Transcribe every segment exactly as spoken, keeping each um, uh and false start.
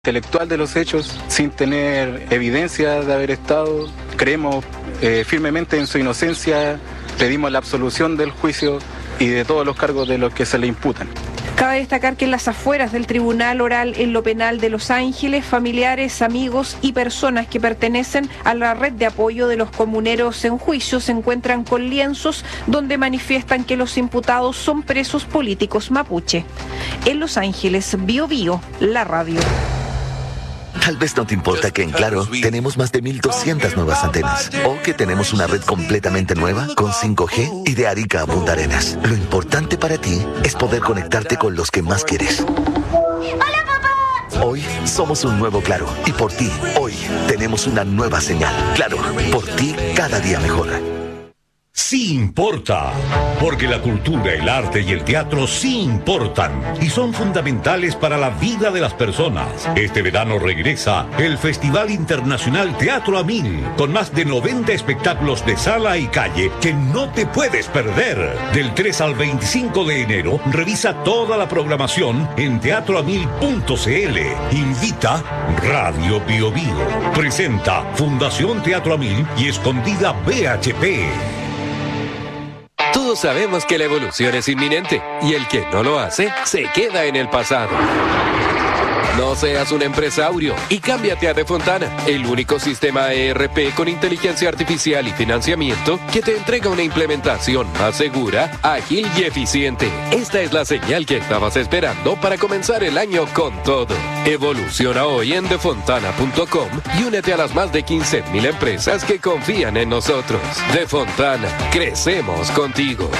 intelectual de los hechos, sin tener evidencia de haber estado. Creemos eh, firmemente en su inocencia, pedimos la absolución del juicio y de todos los cargos de los que se le imputan. Cabe destacar que en las afueras del Tribunal Oral en lo Penal de Los Ángeles, familiares, amigos y personas que pertenecen a la red de apoyo de los comuneros en juicio se encuentran con lienzos donde manifiestan que los imputados son presos políticos mapuche. En Los Ángeles, Bio Bio, la radio. Tal vez no te importa que en Claro tenemos más de mil doscientas nuevas antenas o que tenemos una red completamente nueva con cinco G y de Arica a Punta Arenas. Lo importante para ti es poder conectarte con los que más quieres. ¡Hola, papá! Hoy somos un nuevo Claro y por ti, hoy tenemos una nueva señal. Claro, por ti cada día mejor. Sí importa, porque la cultura, el arte y el teatro sí importan y son fundamentales para la vida de las personas. Este verano regresa el Festival Internacional Teatro a Mil, con más de noventa espectáculos de sala y calle que no te puedes perder. Del tres al veinticinco de enero, revisa toda la programación en teatro a mil punto c l. Invita Radio Bio Bio. Presenta Fundación Teatro a Mil y Escondida B H P. Todos sabemos que la evolución es inminente y el que no lo hace se queda en el pasado. No seas un empresario y cámbiate a Defontana, el único sistema E R P con inteligencia artificial y financiamiento que te entrega una implementación más segura, ágil y eficiente. Esta es la señal que estabas esperando para comenzar el año con todo. Evoluciona hoy en defontana punto com y únete a las más de quince mil empresas que confían en nosotros. Defontana, crecemos contigo.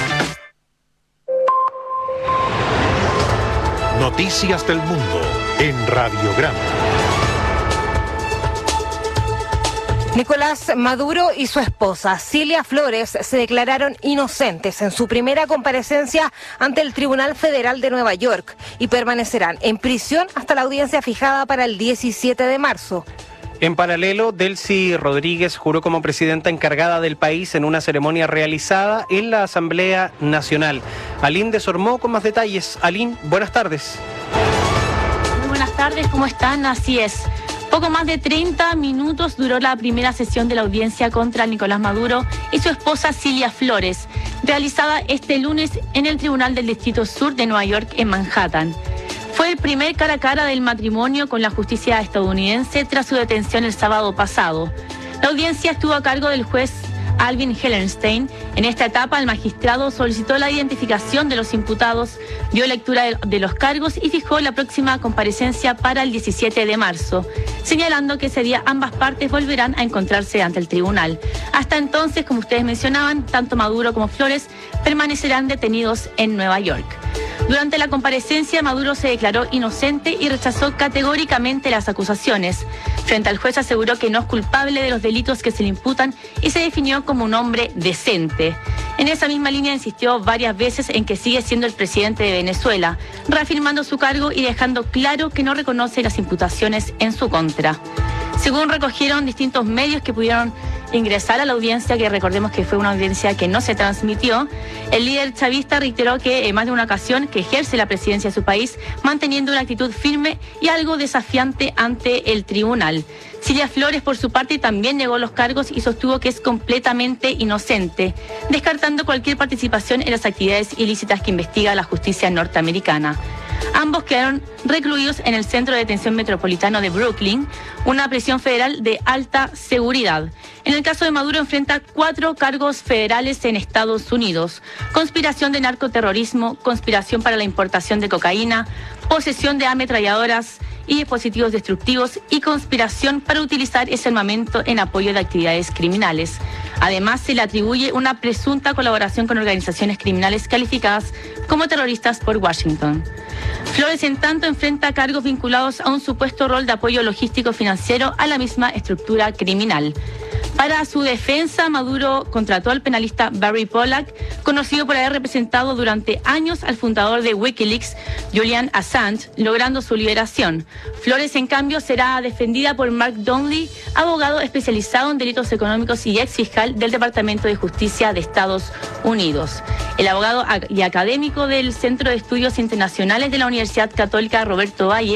Noticias del Mundo en Radiograma. Nicolás Maduro y su esposa, Cilia Flores, se declararon inocentes en su primera comparecencia ante el Tribunal Federal de Nueva York y permanecerán en prisión hasta la audiencia fijada para el diecisiete de marzo. En paralelo, Delcy Rodríguez juró como presidenta encargada del país en una ceremonia realizada en la Asamblea Nacional. Aline Desormeaux con más detalles. Aline, buenas tardes. Muy buenas tardes, ¿cómo están? Así es. Poco más de treinta minutos duró la primera sesión de la audiencia contra Nicolás Maduro y su esposa Cilia Flores, realizada este lunes en el Tribunal del Distrito Sur de Nueva York en Manhattan. Fue el primer cara a cara del matrimonio con la justicia estadounidense tras su detención el sábado pasado. La audiencia estuvo a cargo del juez Alvin Hellerstein. En esta etapa, el magistrado solicitó la identificación de los imputados, dio lectura de, de los cargos y fijó la próxima comparecencia para el diecisiete de marzo, señalando que ese día ambas partes volverán a encontrarse ante el tribunal. Hasta entonces, como ustedes mencionaban, tanto Maduro como Flores permanecerán detenidos en Nueva York. Durante la comparecencia, Maduro se declaró inocente y rechazó categóricamente las acusaciones. Frente al juez aseguró que no es culpable de los delitos que se le imputan y se definió como un hombre decente. En esa misma línea insistió varias veces en que sigue siendo el presidente de Venezuela, reafirmando su cargo y dejando claro que no reconoce las imputaciones en su contra. Según recogieron distintos medios que pudieron ingresar a la audiencia, que recordemos que fue una audiencia que no se transmitió, el líder chavista reiteró que en más de una ocasión que ejerce la presidencia de su país, manteniendo una actitud firme y algo desafiante ante el tribunal. Cilia Flores, por su parte, también negó los cargos y sostuvo que es completamente inocente, descartando cualquier participación en las actividades ilícitas que investiga la justicia norteamericana. Ambos quedaron recluidos en el Centro de Detención Metropolitano de Brooklyn, una prisión federal de alta seguridad. En el caso de Maduro enfrenta cuatro cargos federales en Estados Unidos: conspiración de narcoterrorismo, conspiración para la importación de cocaína, posesión de ametralladoras y dispositivos destructivos y conspiración para utilizar ese armamento en apoyo de actividades criminales. Además, se le atribuye una presunta colaboración con organizaciones criminales calificadas como terroristas por Washington. Flores, en tanto, enfrenta cargos vinculados a un supuesto rol de apoyo logístico financiero a la misma estructura criminal. Para su defensa, Maduro contrató al penalista Barry Pollack, conocido por haber representado durante años al fundador de Wikileaks, Julian Assange, logrando su liberación. Flores, en cambio, será defendida por Mark Donnelly, abogado especializado en delitos económicos y exfiscal del Departamento de Justicia de Estados Unidos. El abogado y académico del Centro de Estudios Internacionales de la Universidad Católica Roberto Valle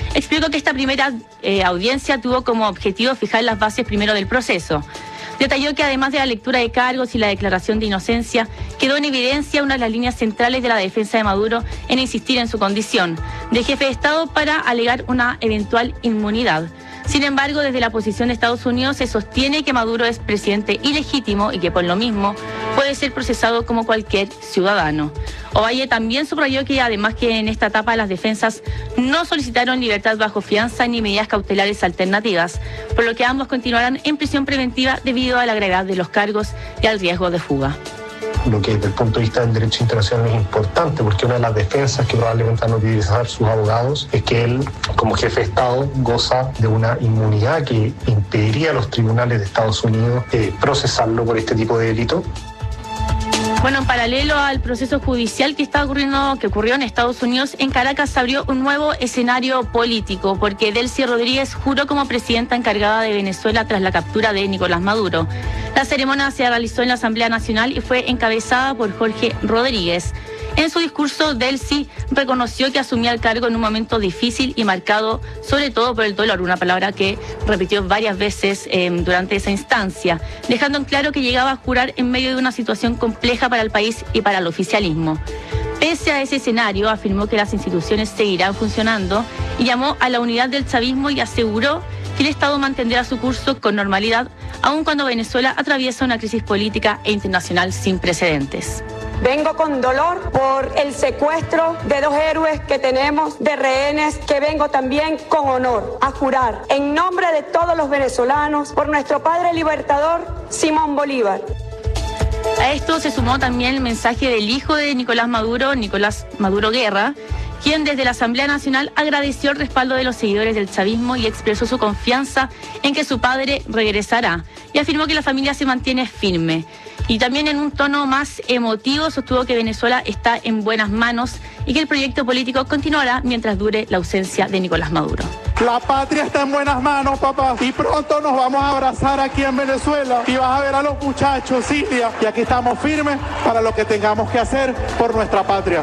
explicó que esta primera eh, audiencia tuvo como objetivo fijar las bases primero del proceso. Detalló que además de la lectura de cargos y la declaración de inocencia, quedó en evidencia una de las líneas centrales de la defensa de Maduro en insistir en su condición de jefe de Estado para alegar una eventual inmunidad. Sin embargo, desde la posición de Estados Unidos se sostiene que Maduro es presidente ilegítimo y que por lo mismo puede ser procesado como cualquier ciudadano. Ovalle también subrayó que además que en esta etapa las defensas no solicitaron libertad bajo fianza ni medidas cautelares alternativas, por lo que ambos continuarán en prisión preventiva debido a la gravedad de los cargos y al riesgo de fuga. Lo que desde el punto de vista del derecho internacional es importante, porque una de las defensas que probablemente van a utilizar sus abogados es que él, como jefe de Estado, goza de una inmunidad que impediría a los tribunales de Estados Unidos eh, procesarlo por este tipo de delito. Bueno, en paralelo al proceso judicial que está ocurriendo, que ocurrió en Estados Unidos, en Caracas se abrió un nuevo escenario político, porque Delcy Rodríguez juró como presidenta encargada de Venezuela tras la captura de Nicolás Maduro. La ceremonia se realizó en la Asamblea Nacional y fue encabezada por Jorge Rodríguez. En su discurso, Delcy reconoció que asumía el cargo en un momento difícil y marcado sobre todo por el dolor, una palabra que repitió varias veces eh, durante esa instancia, dejando en claro que llegaba a jurar en medio de una situación compleja para el país y para el oficialismo. Pese a ese escenario, afirmó que las instituciones seguirán funcionando y llamó a la unidad del chavismo y aseguró que el Estado mantendrá su curso con normalidad, aun cuando Venezuela atraviesa una crisis política e internacional sin precedentes. Vengo con dolor por el secuestro de dos héroes que tenemos, de rehenes, que vengo también con honor a jurar en nombre de todos los venezolanos por nuestro padre libertador, Simón Bolívar. A esto se sumó también el mensaje del hijo de Nicolás Maduro, Nicolás Maduro Guerra, quien desde la Asamblea Nacional agradeció el respaldo de los seguidores del chavismo y expresó su confianza en que su padre regresará, y afirmó que la familia se mantiene firme. Y también en un tono más emotivo sostuvo que Venezuela está en buenas manos y que el proyecto político continuará mientras dure la ausencia de Nicolás Maduro. La patria está en buenas manos, papá, y pronto nos vamos a abrazar aquí en Venezuela y vas a ver a los muchachos, Silvia, y aquí estamos firmes para lo que tengamos que hacer por nuestra patria.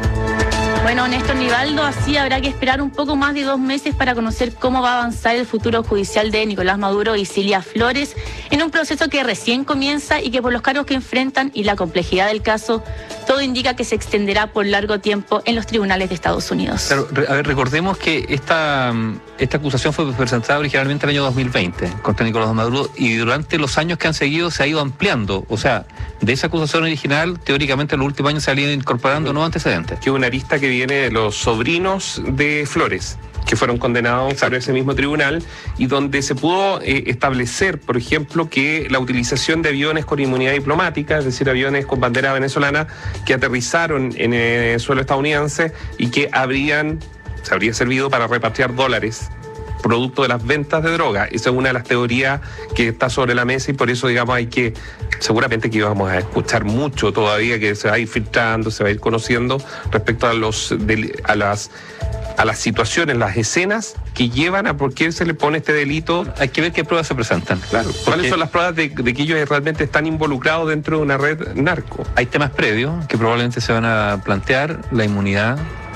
Bueno, Néstor Nivaldo, así habrá que esperar un poco más de dos meses para conocer cómo va a avanzar el futuro judicial de Nicolás Maduro y Cilia Flores en un proceso que recién comienza y que por los cargos que enfrentan y la complejidad del caso, todo indica que se extenderá por largo tiempo en los tribunales de Estados Unidos. Claro, a ver, recordemos que esta, esta acusación fue presentada originalmente en el año dos mil veinte contra Nicolás Maduro y durante los años que han seguido se ha ido ampliando. O sea, de esa acusación original, teóricamente en los últimos años se han ido incorporando nuevos antecedentes. Que una arista que viene de los sobrinos de Flores, que fueron condenados por ese mismo tribunal, y donde se pudo eh, establecer, por ejemplo, que la utilización de aviones con inmunidad diplomática, es decir, aviones con bandera venezolana, que aterrizaron en el suelo estadounidense y que habrían, se habría servido para repatriar dólares producto de las ventas de droga. Esa es una de las teorías que está sobre la mesa y por eso, digamos, hay que, seguramente que vamos a escuchar mucho todavía, que se va a ir filtrando, se va a ir conociendo respecto a los a las a las situaciones, las escenas que llevan a por qué se le pone este delito. Hay que ver qué pruebas se presentan. Claro. ¿Cuáles Porque son las pruebas de, de que ellos realmente están involucrados dentro de una red narco? Hay temas previos que probablemente se van a plantear, la inmunidad,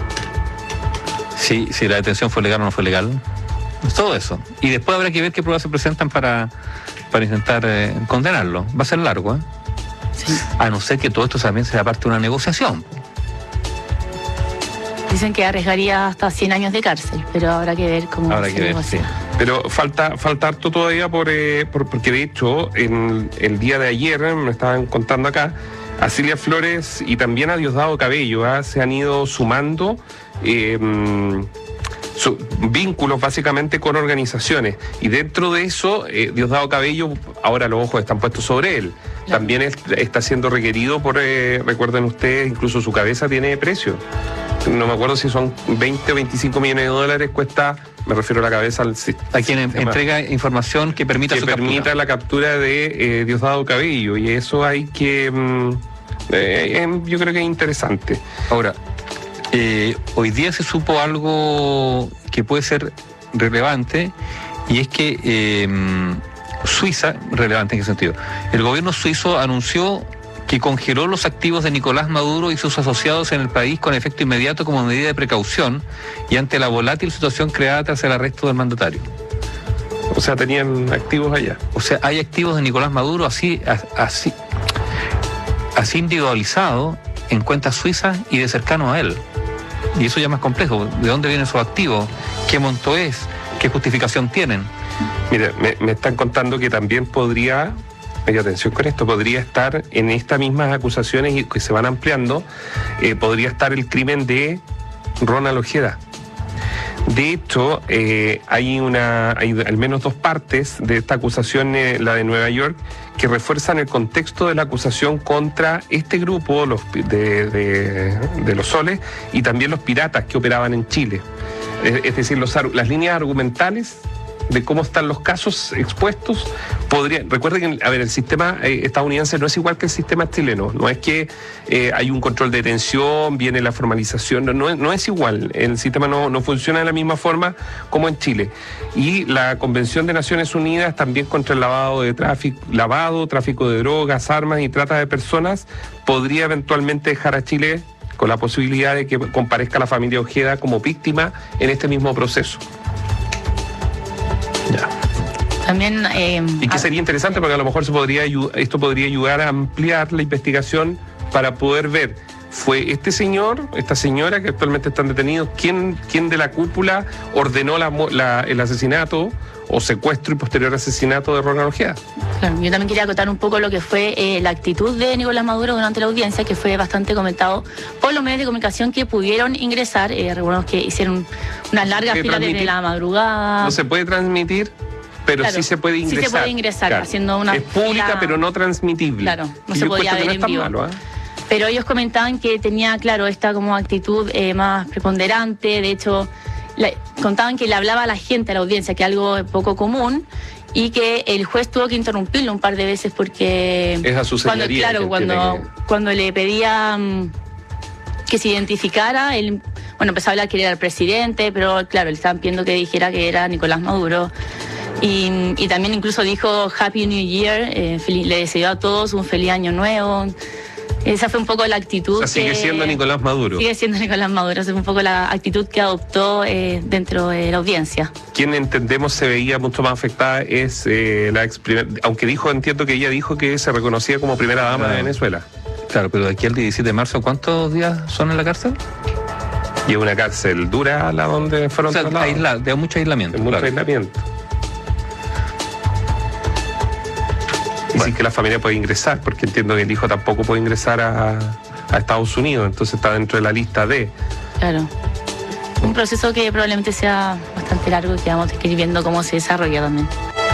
si, si la detención fue legal o no fue legal. Todo eso. Y después habrá que ver qué pruebas se presentan para, para intentar eh, condenarlo. Va a ser largo, ¿eh? Sí. A no ser que todo esto también sea parte de una negociación. Dicen que arriesgaría hasta cien años de cárcel, pero habrá que ver cómo habrá se que ver, negocia. sí. Pero falta falta harto todavía por, eh, por porque de hecho en el día de ayer me estaban contando acá a Cilia Flores y también a Diosdado Cabello ¿eh? se han ido sumando eh, Su, vínculos básicamente con organizaciones, y dentro de eso eh, Diosdado Cabello, ahora los ojos están puestos sobre él, claro. También es, está siendo requerido por, eh, recuerden ustedes, incluso su cabeza tiene precio, no me acuerdo si son veinte o veinticinco millones de dólares cuesta, me refiero a la cabeza al a quien entrega información que permita que su permita captura. la captura de eh, Diosdado Cabello, y eso hay que mm, eh, eh, yo creo que es interesante. Ahora, Eh, hoy día se supo algo que puede ser relevante, y es que eh, Suiza, relevante en qué sentido, el gobierno suizo anunció que que congeló los activos de Nicolás Maduro y sus asociados en el país con efecto inmediato como medida de precaución y ante la volátil situación creada tras el arresto del mandatario. O sea, tenían activos allá. O sea, hay activos de Nicolás Maduro así, así, así individualizados en cuentas suizas y de cercano a él. Y eso ya es más complejo. ¿De dónde vienen esos activos? ¿Qué monto es? ¿Qué justificación tienen? Mira, me, me están contando que también podría, oye, atención con esto, podría estar en estas mismas acusaciones y que se van ampliando, eh, podría estar el crimen de Ronald Ojeda. De hecho, eh, hay una, hay al menos dos partes de esta acusación, eh, la de Nueva York, que refuerzan el contexto de la acusación contra este grupo los, de, de, de los soles y también los piratas que operaban en Chile. Es, es decir, los, las líneas argumentales de cómo están los casos expuestos, podría, recuerden que, a ver, el sistema eh, estadounidense no es igual que el sistema chileno, no es que eh, hay un control de detención, viene la formalización, no, no, es, no es igual, el sistema no, no funciona de la misma forma como en Chile. Y la Convención de Naciones Unidas también contra el lavado de tráfico, lavado, tráfico de drogas, armas y trata de personas, podría eventualmente dejar a Chile con la posibilidad de que comparezca la familia Ojeda como víctima en este mismo proceso. Ya. También, eh, y que sería interesante porque a lo mejor se podría esto podría ayudar a ampliar la investigación para poder ver, ¿fue este señor, esta señora que actualmente están detenidos, quién, quién de la cúpula ordenó la, la, el asesinato o secuestro y posterior asesinato de Ronald Ojeda? Claro, yo también quería acotar un poco lo que fue eh, la actitud de Nicolás Maduro durante la audiencia, que fue bastante comentado por los medios de comunicación que pudieron ingresar. Eh, recordemos que hicieron unas largas filas desde la madrugada. No se puede transmitir, pero claro, sí se puede ingresar. Sí se puede ingresar, claro, haciendo una es pública, fila, pero no transmitible. Claro, no y se podía ver no en vivo. Malo, ¿eh? Pero ellos comentaban que tenía, claro, esta como actitud eh, más preponderante. De hecho, le, contaban que le hablaba a la gente, a la audiencia, que algo poco común, y que el juez tuvo que interrumpirlo un par de veces porque es a su cuando, claro, cuando, que... cuando le pedía um, que se identificara, él, bueno, empezó a hablar que era el presidente, pero claro, le estaban pidiendo que dijera que era Nicolás Maduro. Y, y también incluso dijo Happy New Year, eh, feliz, le deseó a todos un feliz año nuevo. Esa fue un poco la actitud. O sea, sigue que, siendo Nicolás Maduro. Sigue siendo Nicolás Maduro. Esa fue un poco la actitud que adoptó eh, dentro de la audiencia. Quien entendemos se veía mucho más afectada es eh, la ex primer, aunque dijo, entiendo que ella dijo que se reconocía como primera dama claro. de Venezuela. Claro, pero de aquí al diecisiete de marzo, ¿cuántos días son en la cárcel? Y es una cárcel dura la donde fueron o sea, trasladados. Aisla, de mucho aislamiento. De mucho claro. aislamiento. Y bueno. Sí que la familia puede ingresar, porque entiendo que el hijo tampoco puede ingresar a, a Estados Unidos, entonces está dentro de la lista de... Claro. Un proceso que probablemente sea bastante largo y que vamos a ir viendo cómo se desarrolla también.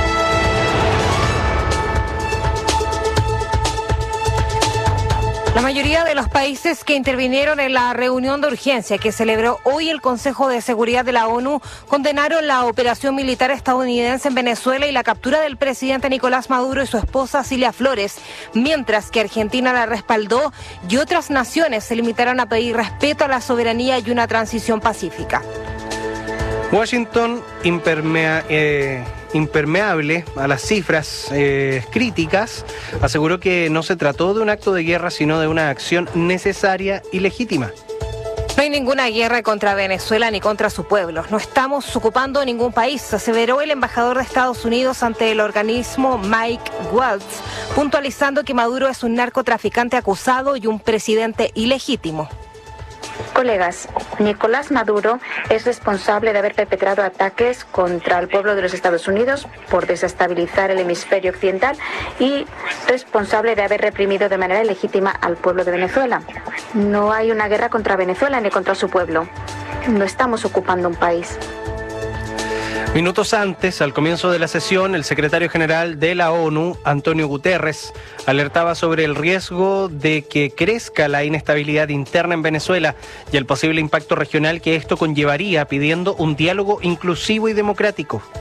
La mayoría de los países que intervinieron en la reunión de urgencia que celebró hoy el Consejo de Seguridad de la ONU condenaron la operación militar estadounidense en Venezuela y la captura del presidente Nicolás Maduro y su esposa Cilia Flores, mientras que Argentina la respaldó y otras naciones se limitaron a pedir respeto a la soberanía y una transición pacífica. Washington impermea, eh, impermeable a las cifras eh, críticas, aseguró que no se trató de un acto de guerra, sino de una acción necesaria y legítima. No hay ninguna guerra contra Venezuela ni contra su pueblo. No estamos ocupando ningún país, aseveró el embajador de Estados Unidos ante el organismo Mike Waltz, puntualizando que Maduro es un narcotraficante acusado y un presidente ilegítimo. Colegas, Nicolás Maduro es responsable de haber perpetrado ataques contra el pueblo de los Estados Unidos por desestabilizar el hemisferio occidental y responsable de haber reprimido de manera ilegítima al pueblo de Venezuela. No hay una guerra contra Venezuela ni contra su pueblo. No estamos ocupando un país. Minutos antes, al comienzo de la sesión, el secretario general de la ONU, Antonio Guterres, alertaba sobre el riesgo de que crezca la inestabilidad interna en Venezuela y el posible impacto regional que esto conllevaría, pidiendo un diálogo inclusivo y democrático.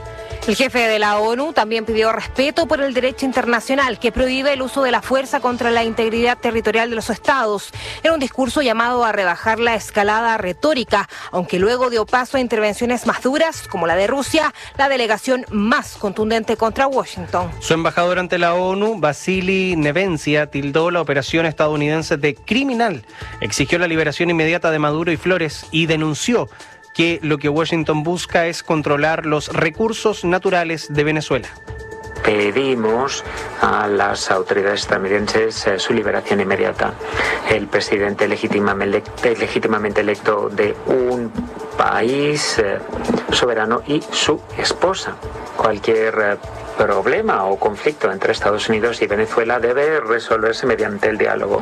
El jefe de la ONU también pidió respeto por el derecho internacional que prohíbe el uso de la fuerza contra la integridad territorial de los estados. Era un discurso llamado a rebajar la escalada retórica, aunque luego dio paso a intervenciones más duras, como la de Rusia, la delegación más contundente contra Washington. Su embajador ante la ONU, Vasily Nevencia, tildó la operación estadounidense de criminal, exigió la liberación inmediata de Maduro y Flores y denunció que lo que Washington busca es controlar los recursos naturales de Venezuela. Pedimos a las autoridades estadounidenses eh, su liberación inmediata. El presidente legítimamente, legítimamente electo de un país eh, soberano y su esposa. Cualquier eh, problema o conflicto entre Estados Unidos y Venezuela debe resolverse mediante el diálogo.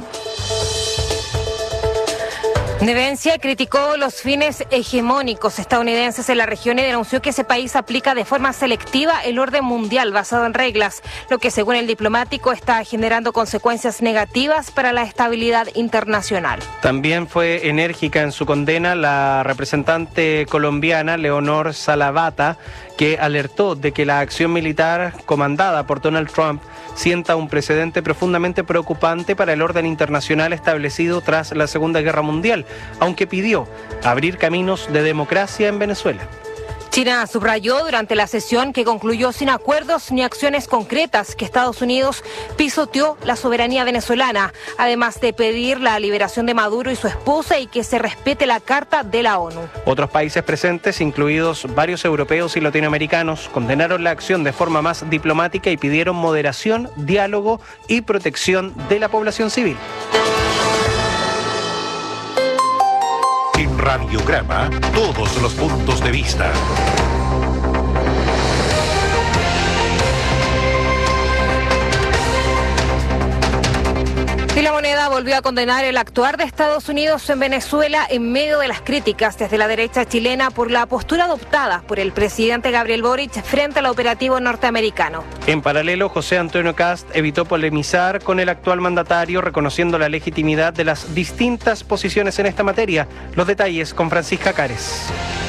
Nevencia criticó los fines hegemónicos estadounidenses en la región y denunció que ese país aplica de forma selectiva el orden mundial basado en reglas, lo que según el diplomático está generando consecuencias negativas para la estabilidad internacional. También fue enérgica en su condena la representante colombiana Leonor Salavata, que alertó de que la acción militar comandada por Donald Trump sienta un precedente profundamente preocupante para el orden internacional establecido tras la Segunda Guerra Mundial, aunque pidió abrir caminos de democracia en Venezuela. China subrayó durante la sesión que concluyó sin acuerdos ni acciones concretas que Estados Unidos pisoteó la soberanía venezolana, además de pedir la liberación de Maduro y su esposa y que se respete la Carta de la ONU. Otros países presentes, incluidos varios europeos y latinoamericanos, condenaron la acción de forma más diplomática y pidieron moderación, diálogo y protección de la población civil. En Radiograma, todos los puntos de vista. Y la Moneda volvió a condenar el actuar de Estados Unidos en Venezuela en medio de las críticas desde la derecha chilena por la postura adoptada por el presidente Gabriel Boric frente al operativo norteamericano. En paralelo, José Antonio Kast evitó polemizar con el actual mandatario, reconociendo la legitimidad de las distintas posiciones en esta materia. Los detalles con Francisca Cares.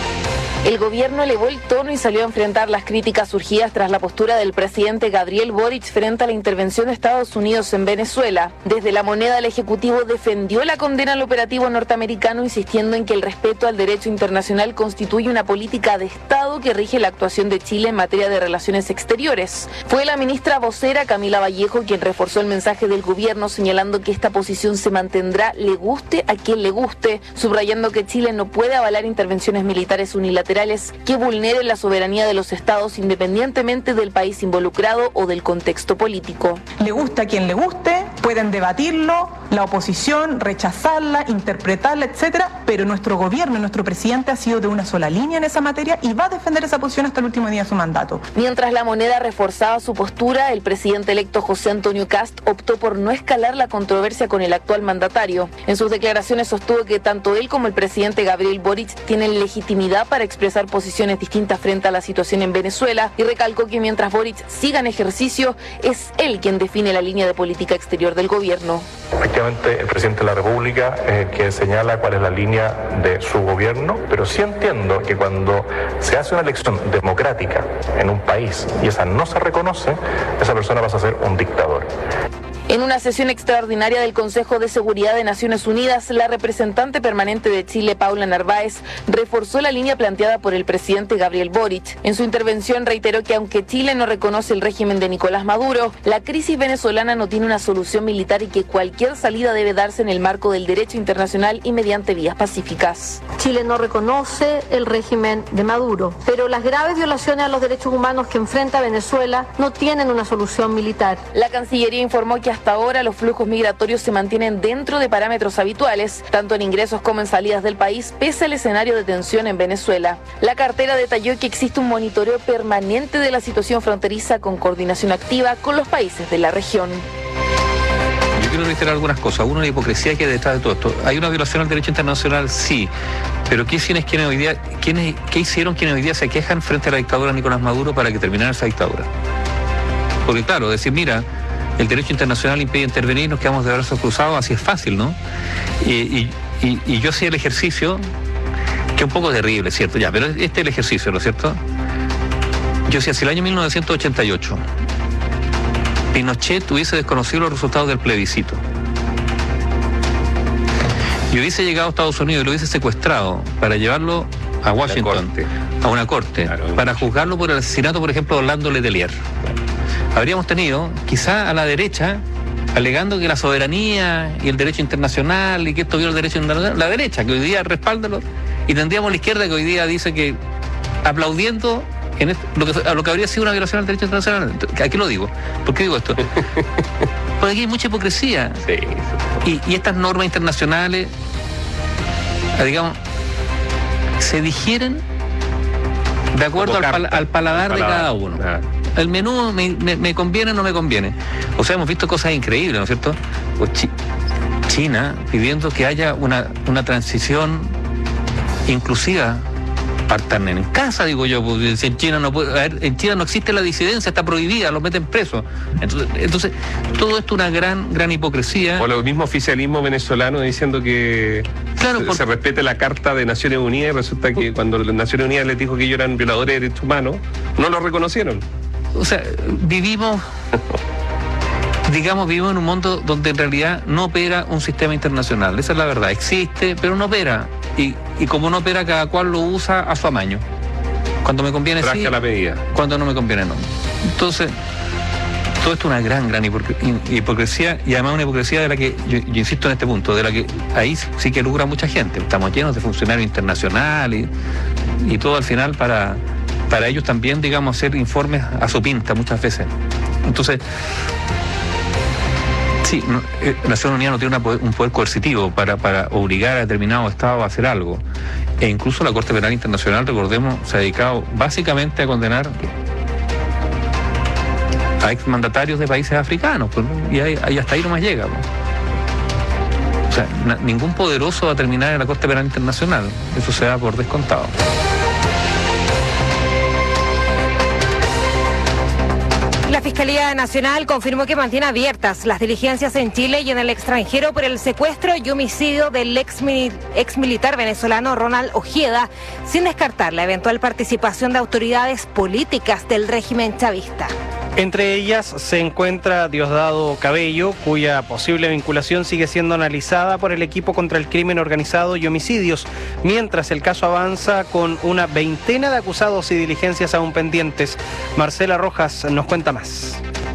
El gobierno elevó el tono y salió a enfrentar las críticas surgidas tras la postura del presidente Gabriel Boric frente a la intervención de Estados Unidos en Venezuela. Desde La Moneda, el Ejecutivo defendió la condena al operativo norteamericano, insistiendo en que el respeto al derecho internacional constituye una política de Estado que rige la actuación de Chile en materia de relaciones exteriores. Fue la ministra vocera Camila Vallejo quien reforzó el mensaje del gobierno, señalando que esta posición se mantendrá le guste a quien le guste, subrayando que Chile no puede avalar intervenciones militares unilaterales que vulneren la soberanía de los estados independientemente del país involucrado o del contexto político. Le gusta a quien le guste, pueden debatirlo, la oposición, rechazarla, interpretarla, etcétera, pero nuestro gobierno, nuestro presidente ha sido de una sola línea en esa materia y va a defender esa posición hasta el último día de su mandato. Mientras La Moneda reforzaba su postura, el presidente electo José Antonio Kast optó por no escalar la controversia con el actual mandatario. En sus declaraciones sostuvo que tanto él como el presidente Gabriel Boric tienen legitimidad para expresar posiciones distintas frente a la situación en Venezuela y recalcó que mientras Boric siga en ejercicio, es él quien define la línea de política exterior del gobierno. Efectivamente, el presidente de la República es el que señala cuál es la línea de su gobierno, pero sí entiendo que cuando se hace una elección democrática en un país y esa no se reconoce, esa persona pasa a ser un dictador. En una sesión extraordinaria del Consejo de Seguridad de Naciones Unidas, la representante permanente de Chile, Paula Narváez, reforzó la línea planteada por el presidente Gabriel Boric. En su intervención reiteró que aunque Chile no reconoce el régimen de Nicolás Maduro, la crisis venezolana no tiene una solución militar y que cualquier salida debe darse en el marco del derecho internacional y mediante vías pacíficas. Chile no reconoce el régimen de Maduro, pero las graves violaciones a los derechos humanos que enfrenta Venezuela no tienen una solución militar. La Cancillería informó que hasta ahora los flujos migratorios se mantienen dentro de parámetros habituales, tanto en ingresos como en salidas del país, pese al escenario de tensión en Venezuela. La cartera detalló que existe un monitoreo permanente de la situación fronteriza con coordinación activa con los países de la región. Yo quiero reiterar algunas cosas. Uno, la hipocresía que hay detrás de todo esto. ¿Hay una violación al derecho internacional? Sí. Pero ¿qué hicieron quienes hoy día, quienes, ¿qué hicieron quienes hoy día se quejan frente a la dictadura de Nicolás Maduro para que terminara esa dictadura? Porque claro, decir, mira, el derecho internacional impide intervenir, nos quedamos de brazos cruzados, así es fácil, ¿no? Y, y, y, y yo hacía el ejercicio, que es un poco terrible, ¿cierto? Ya, pero este es el ejercicio, ¿no es cierto? Yo decía, si el año mil novecientos ochenta y ocho Pinochet hubiese desconocido los resultados del plebiscito y hubiese llegado a Estados Unidos y lo hubiese secuestrado para llevarlo a Washington, a una corte, claro, para juzgarlo por el asesinato, por ejemplo, de Orlando Letelier. Claro. Habríamos tenido, quizá a la derecha, alegando que la soberanía y el derecho internacional y que esto viola el derecho internacional, la derecha, que hoy día respalda, y tendríamos la izquierda que hoy día dice que, aplaudiendo en esto, lo, que, lo que habría sido una violación al derecho internacional. ¿A qué lo digo? ¿Por qué digo esto? Porque aquí hay mucha hipocresía. Sí. Y, y estas normas internacionales, digamos, se digieren de acuerdo al, pal, al paladar de cada uno. Ah. El menú me, me, me conviene o no me conviene. O sea, hemos visto cosas increíbles, ¿no es cierto? Pues Ch- China pidiendo que haya una, una transición inclusiva. Partan en casa, digo yo, porque en China no puede, a ver, en China no existe la disidencia, está prohibida, los meten presos. Entonces, entonces todo esto es una gran, gran hipocresía. O el mismo oficialismo venezolano diciendo que claro, se, por... se respete la Carta de Naciones Unidas, y resulta que cuando las Naciones Unidas les dijo que ellos eran violadores de derechos humanos, no lo reconocieron. O sea, vivimos, digamos, vivimos en un mundo donde en realidad no opera un sistema internacional. Esa es la verdad, existe, pero no opera. Y, y como no opera, cada cual lo usa a su amaño. Cuando me conviene sí, la medida. Cuando no me conviene no. Entonces, todo esto es una gran, gran hipocresía, y además una hipocresía de la que, yo, yo insisto en este punto, de la que ahí sí que lucra mucha gente. Estamos llenos de funcionarios internacionales y, y todo al final para, para ellos también, digamos, hacer informes a su pinta muchas veces. Entonces, sí, no, eh, la Nación Unida no tiene una poder, un poder coercitivo para, para obligar a determinado Estado a hacer algo. E incluso la Corte Penal Internacional, recordemos, se ha dedicado básicamente a condenar a exmandatarios de países africanos, pues, y, ahí, y hasta ahí nomás llega. Pues. O sea, na, ningún poderoso va a terminar en la Corte Penal Internacional, eso se da por descontado. La Fiscalía Nacional confirmó que mantiene abiertas las diligencias en Chile y en el extranjero por el secuestro y homicidio del ex, ex militar venezolano Ronald Ojeda, sin descartar la eventual participación de autoridades políticas del régimen chavista. Entre ellas se encuentra Diosdado Cabello, cuya posible vinculación sigue siendo analizada por el equipo contra el crimen organizado y homicidios, mientras el caso avanza con una veintena de acusados y diligencias aún pendientes. Marcela Rojas nos cuenta más.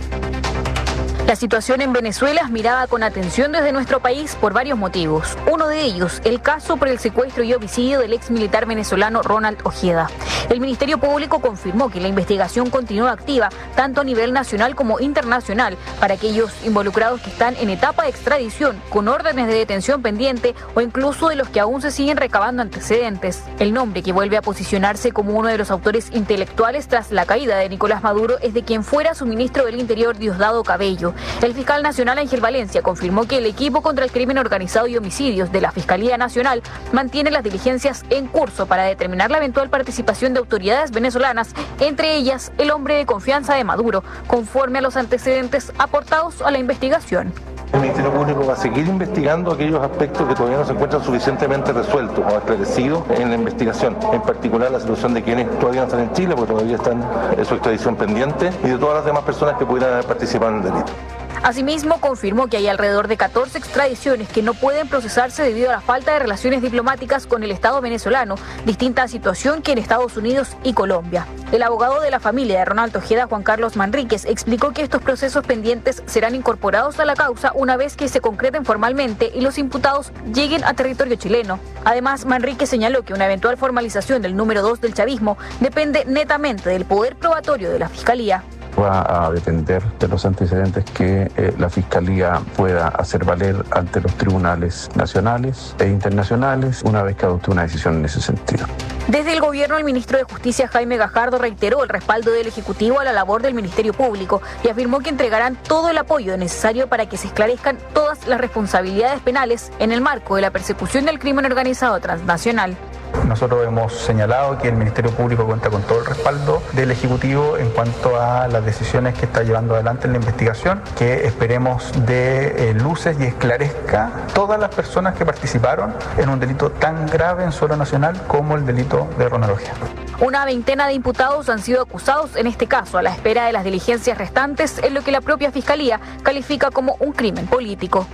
La situación en Venezuela es mirada con atención desde nuestro país por varios motivos. Uno de ellos, el caso por el secuestro y homicidio del ex militar venezolano Ronald Ojeda. El Ministerio Público confirmó que la investigación continúa activa, tanto a nivel nacional como internacional, para aquellos involucrados que están en etapa de extradición, con órdenes de detención pendiente o incluso de los que aún se siguen recabando antecedentes. El nombre que vuelve a posicionarse como uno de los autores intelectuales tras la caída de Nicolás Maduro es de quien fuera su ministro del Interior, Diosdado Cabello. El fiscal nacional Ángel Valencia confirmó que el equipo contra el crimen organizado y homicidios de la Fiscalía Nacional mantiene las diligencias en curso para determinar la eventual participación de autoridades venezolanas, entre ellas el hombre de confianza de Maduro, conforme a los antecedentes aportados a la investigación. El Ministerio Público va a seguir investigando aquellos aspectos que todavía no se encuentran suficientemente resueltos o esclarecidos en la investigación, en particular la situación de quienes todavía no están en Chile, porque todavía están en su extradición pendiente, y de todas las demás personas que pudieran haber participado en el delito. Asimismo, confirmó que hay alrededor de catorce extradiciones que no pueden procesarse debido a la falta de relaciones diplomáticas con el Estado venezolano, distinta situación que en Estados Unidos y Colombia. El abogado de la familia de Ronald Ojeda, Juan Carlos Manríquez, explicó que estos procesos pendientes serán incorporados a la causa una vez que se concreten formalmente y los imputados lleguen a territorio chileno. Además, Manríquez señaló que una eventual formalización del número dos del chavismo depende netamente del poder probatorio de la Fiscalía. Va a depender de los antecedentes que eh, la Fiscalía pueda hacer valer ante los tribunales nacionales e internacionales una vez que adopte una decisión en ese sentido. Desde el gobierno, el ministro de Justicia, Jaime Gajardo, reiteró el respaldo del Ejecutivo a la labor del Ministerio Público y afirmó que entregarán todo el apoyo necesario para que se esclarezcan todas las responsabilidades penales en el marco de la persecución del crimen organizado transnacional. Nosotros hemos señalado que el Ministerio Público cuenta con todo el respaldo del Ejecutivo en cuanto a las decisiones que está llevando adelante en la investigación, que esperemos dé eh, luces y esclarezca todas las personas que participaron en un delito tan grave en suelo nacional como el delito de ronología. Una veintena de imputados han sido acusados en este caso, a la espera de las diligencias restantes en lo que la propia Fiscalía califica como un crimen político.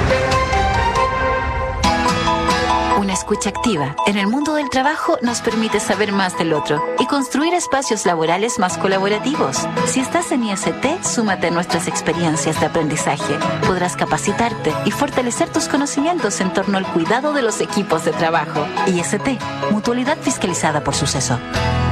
Una escucha activa en el mundo del trabajo nos permite saber más del otro y construir espacios laborales más colaborativos. Si estás en I S T, súmate a nuestras experiencias de aprendizaje. Podrás capacitarte y fortalecer tus conocimientos en torno al cuidado de los equipos de trabajo. I S T, Mutualidad Fiscalizada por Suceso.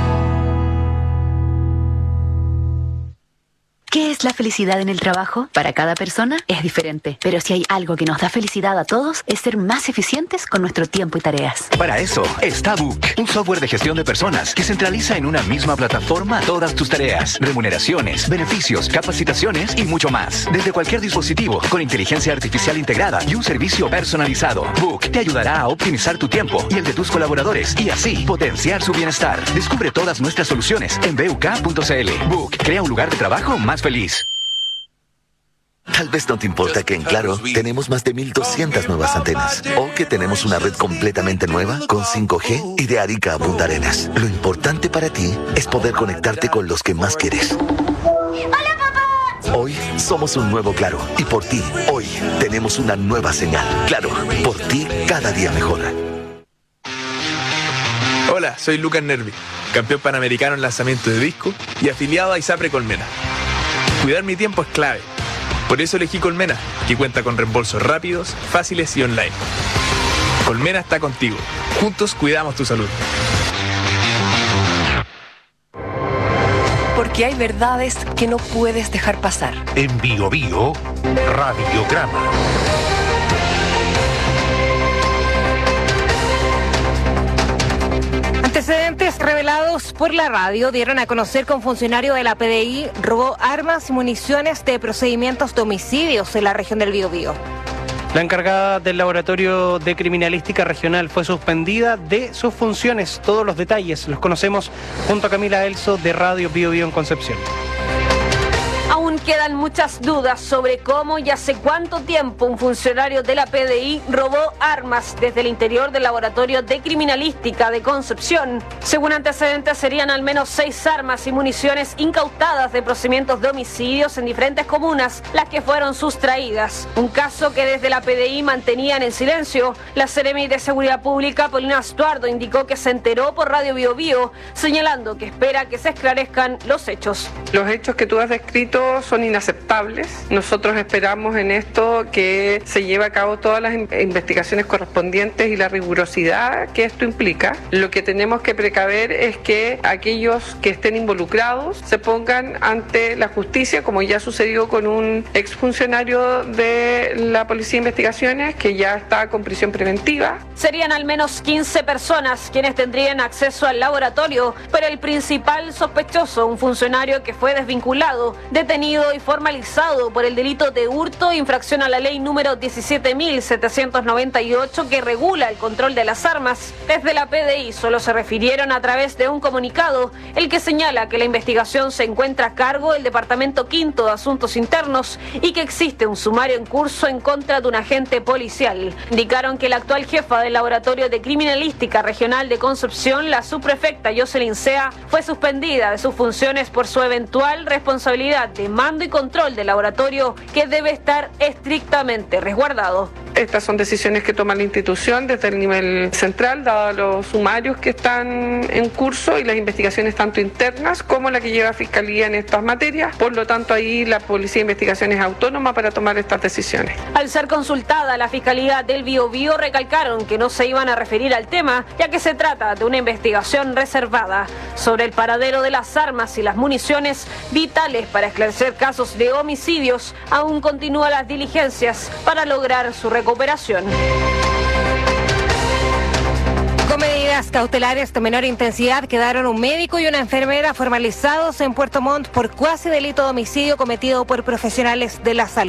¿Qué es la felicidad en el trabajo? Para cada persona es diferente, pero si hay algo que nos da felicidad a todos es ser más eficientes con nuestro tiempo y tareas. Para eso está Book, un software de gestión de personas que centraliza en una misma plataforma todas tus tareas, remuneraciones, beneficios, capacitaciones y mucho más. Desde cualquier dispositivo, con inteligencia artificial integrada y un servicio personalizado. Book te ayudará a optimizar tu tiempo y el de tus colaboradores y así potenciar su bienestar. Descubre todas nuestras soluciones en b u k punto c l. Book crea un lugar de trabajo más feliz. Tal vez no te importa que en Claro tenemos más de mil doscientas nuevas antenas o que tenemos una red completamente nueva con cinco G y de Arica a Punta Arenas. Lo importante para ti es poder conectarte con los que más quieres. ¡Hola, papá! Hoy somos un nuevo Claro y por ti, hoy tenemos una nueva señal. Claro, por ti cada día mejor. Hola, soy Lucas Nervi, campeón panamericano en lanzamiento de disco y afiliado a ISAPRE Colmena. Cuidar mi tiempo es clave. Por eso elegí Colmena, que cuenta con reembolsos rápidos, fáciles y online. Colmena está contigo. Juntos cuidamos tu salud. Porque hay verdades que no puedes dejar pasar. En Bio Bio, Radiograma. Antecedentes revelados por la radio dieron a conocer que un funcionario de la P D I robó armas y municiones de procedimientos de homicidios en la región del Biobío. La encargada del Laboratorio de Criminalística Regional fue suspendida de sus funciones. Todos los detalles los conocemos junto a Camila Elso de Radio Biobío en Concepción. Aún quedan muchas dudas sobre cómo y hace cuánto tiempo un funcionario de la P D I robó armas desde el interior del Laboratorio de Criminalística de Concepción. Según antecedentes, serían al menos seis armas y municiones incautadas de procedimientos de homicidios en diferentes comunas las que fueron sustraídas. Un caso que desde la P D I mantenían en silencio. La Seremi de Seguridad Pública, Paulina Estuardo, indicó que se enteró por Radio Biobío, señalando que espera que se esclarezcan los hechos. Los hechos que tú has descrito son inaceptables. Nosotros esperamos en esto que se lleve a cabo todas las investigaciones correspondientes y la rigurosidad que esto implica. Lo que tenemos que precaver es que aquellos que estén involucrados se pongan ante la justicia, como ya sucedió con un exfuncionario de la Policía de Investigaciones que ya está con prisión preventiva. Serían al menos quince personas quienes tendrían acceso al laboratorio, pero el principal sospechoso, un funcionario que fue desvinculado, detenido y formalizado por el delito de hurto, infracción a la ley número diecisiete mil setecientos noventa y ocho que regula el control de las armas. Desde la P D I solo se refirieron a través de un comunicado, el que señala que la investigación se encuentra a cargo del Departamento Quinto de Asuntos Internos y que existe un sumario en curso en contra de un agente policial. Indicaron que la actual jefa del Laboratorio de Criminalística Regional de Concepción, la subprefecta Jocelyn Sea, fue suspendida de sus funciones por su eventual responsabilidad de mando y control del laboratorio, que debe estar estrictamente resguardado. Estas son decisiones que toma la institución desde el nivel central, dados los sumarios que están en curso y las investigaciones tanto internas como la que lleva Fiscalía en estas materias. Por lo tanto, ahí la Policía de Investigación es autónoma para tomar estas decisiones. Al ser consultada, la Fiscalía del Biobío recalcaron que no se iban a referir al tema, ya que se trata de una investigación reservada. Sobre el paradero de las armas y las municiones vitales para esclarecer casos de homicidios, aún continúan las diligencias para lograr su recuperación. Recuperación. Con medidas cautelares de menor intensidad quedaron un médico y una enfermera formalizados en Puerto Montt por cuasi delito de homicidio cometido por profesionales de la salud.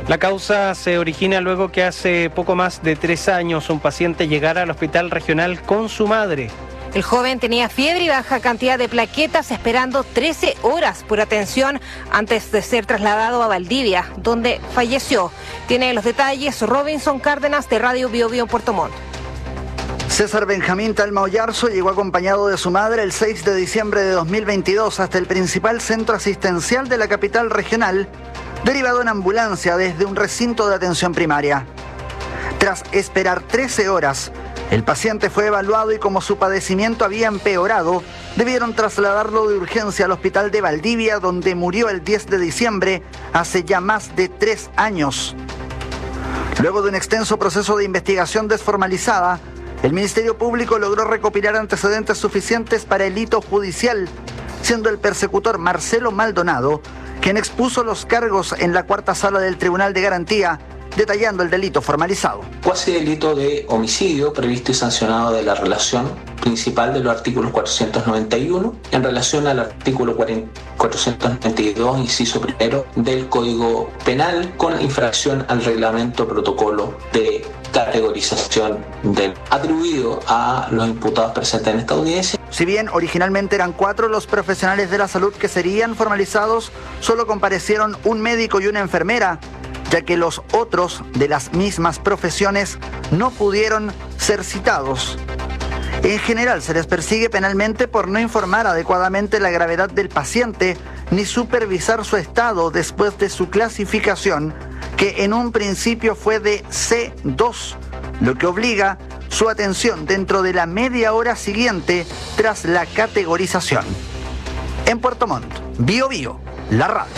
La causa se origina luego que hace poco más de tres años un paciente llegara al hospital regional con su madre. El joven tenía fiebre y baja cantidad de plaquetas, esperando trece horas por atención antes de ser trasladado a Valdivia, donde falleció. Tiene los detalles Robinson Cárdenas de Radio Bio Bio Puerto Montt. César Benjamín Talma Oyarzo llegó acompañado de su madre el seis de diciembre de dos mil veintidós hasta el principal centro asistencial de la capital regional, derivado en ambulancia desde un recinto de atención primaria. Tras esperar trece horas, el paciente fue evaluado y como su padecimiento había empeorado, debieron trasladarlo de urgencia al hospital de Valdivia, donde murió el diez de diciembre, hace ya más de tres años. Luego de un extenso proceso de investigación desformalizada, el Ministerio Público logró recopilar antecedentes suficientes para el hito judicial, siendo el persecutor Marcelo Maldonado quien expuso los cargos en la cuarta sala del Tribunal de Garantía, detallando el delito formalizado. Cuasi delito de homicidio previsto y sancionado de la relación principal de los artículos cuatrocientos noventa y uno en relación al artículo cuatrocientos noventa y dos, inciso primero del Código Penal, con infracción al reglamento protocolo de categorización del atribuido a los imputados presentes en esta audiencia. Si bien originalmente eran cuatro los profesionales de la salud que serían formalizados, solo comparecieron un médico y una enfermera, ya que los otros de las mismas profesiones no pudieron ser citados. En general, se les persigue penalmente por no informar adecuadamente la gravedad del paciente ni supervisar su estado después de su clasificación, que en un principio fue de C dos, lo que obliga su atención dentro de la media hora siguiente tras la categorización. En Puerto Montt, Bio Bio, la radio.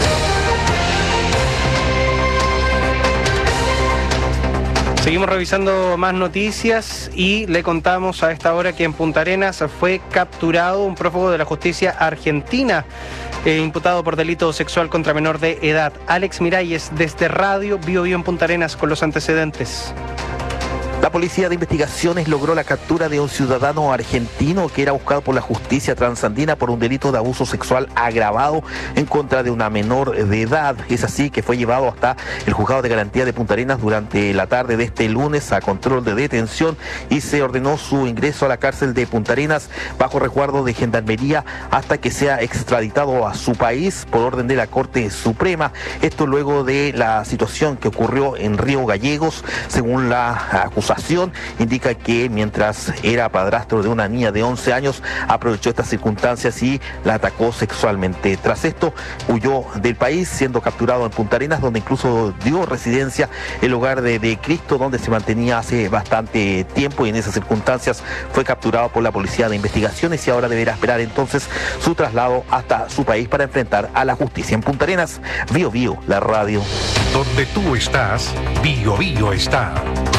Seguimos revisando más noticias y le contamos a esta hora que en Punta Arenas fue capturado un prófugo de la justicia argentina, eh, imputado por delito sexual contra menor de edad. Alex Miralles, desde Radio Bio Bio en Punta Arenas, con los antecedentes. La Policía de Investigaciones logró la captura de un ciudadano argentino que era buscado por la justicia transandina por un delito de abuso sexual agravado en contra de una menor de edad. Es así que fue llevado hasta el Juzgado de Garantía de Punta Arenas durante la tarde de este lunes a control de detención y se ordenó su ingreso a la cárcel de Punta Arenas bajo resguardo de Gendarmería hasta que sea extraditado a su país por orden de la Corte Suprema. Esto luego de la situación que ocurrió en Río Gallegos, según la acusación. Indica que mientras era padrastro de una niña de once años, aprovechó estas circunstancias y la atacó sexualmente. Tras esto, huyó del país, siendo capturado en Punta Arenas, donde incluso dio residencia el hogar de, de Cristo, donde se mantenía hace bastante tiempo, y en esas circunstancias fue capturado por la Policía de Investigaciones y ahora deberá esperar entonces su traslado hasta su país para enfrentar a la justicia. En Punta Arenas, Bio Bio, la radio. Donde tú estás, Bio Bio está.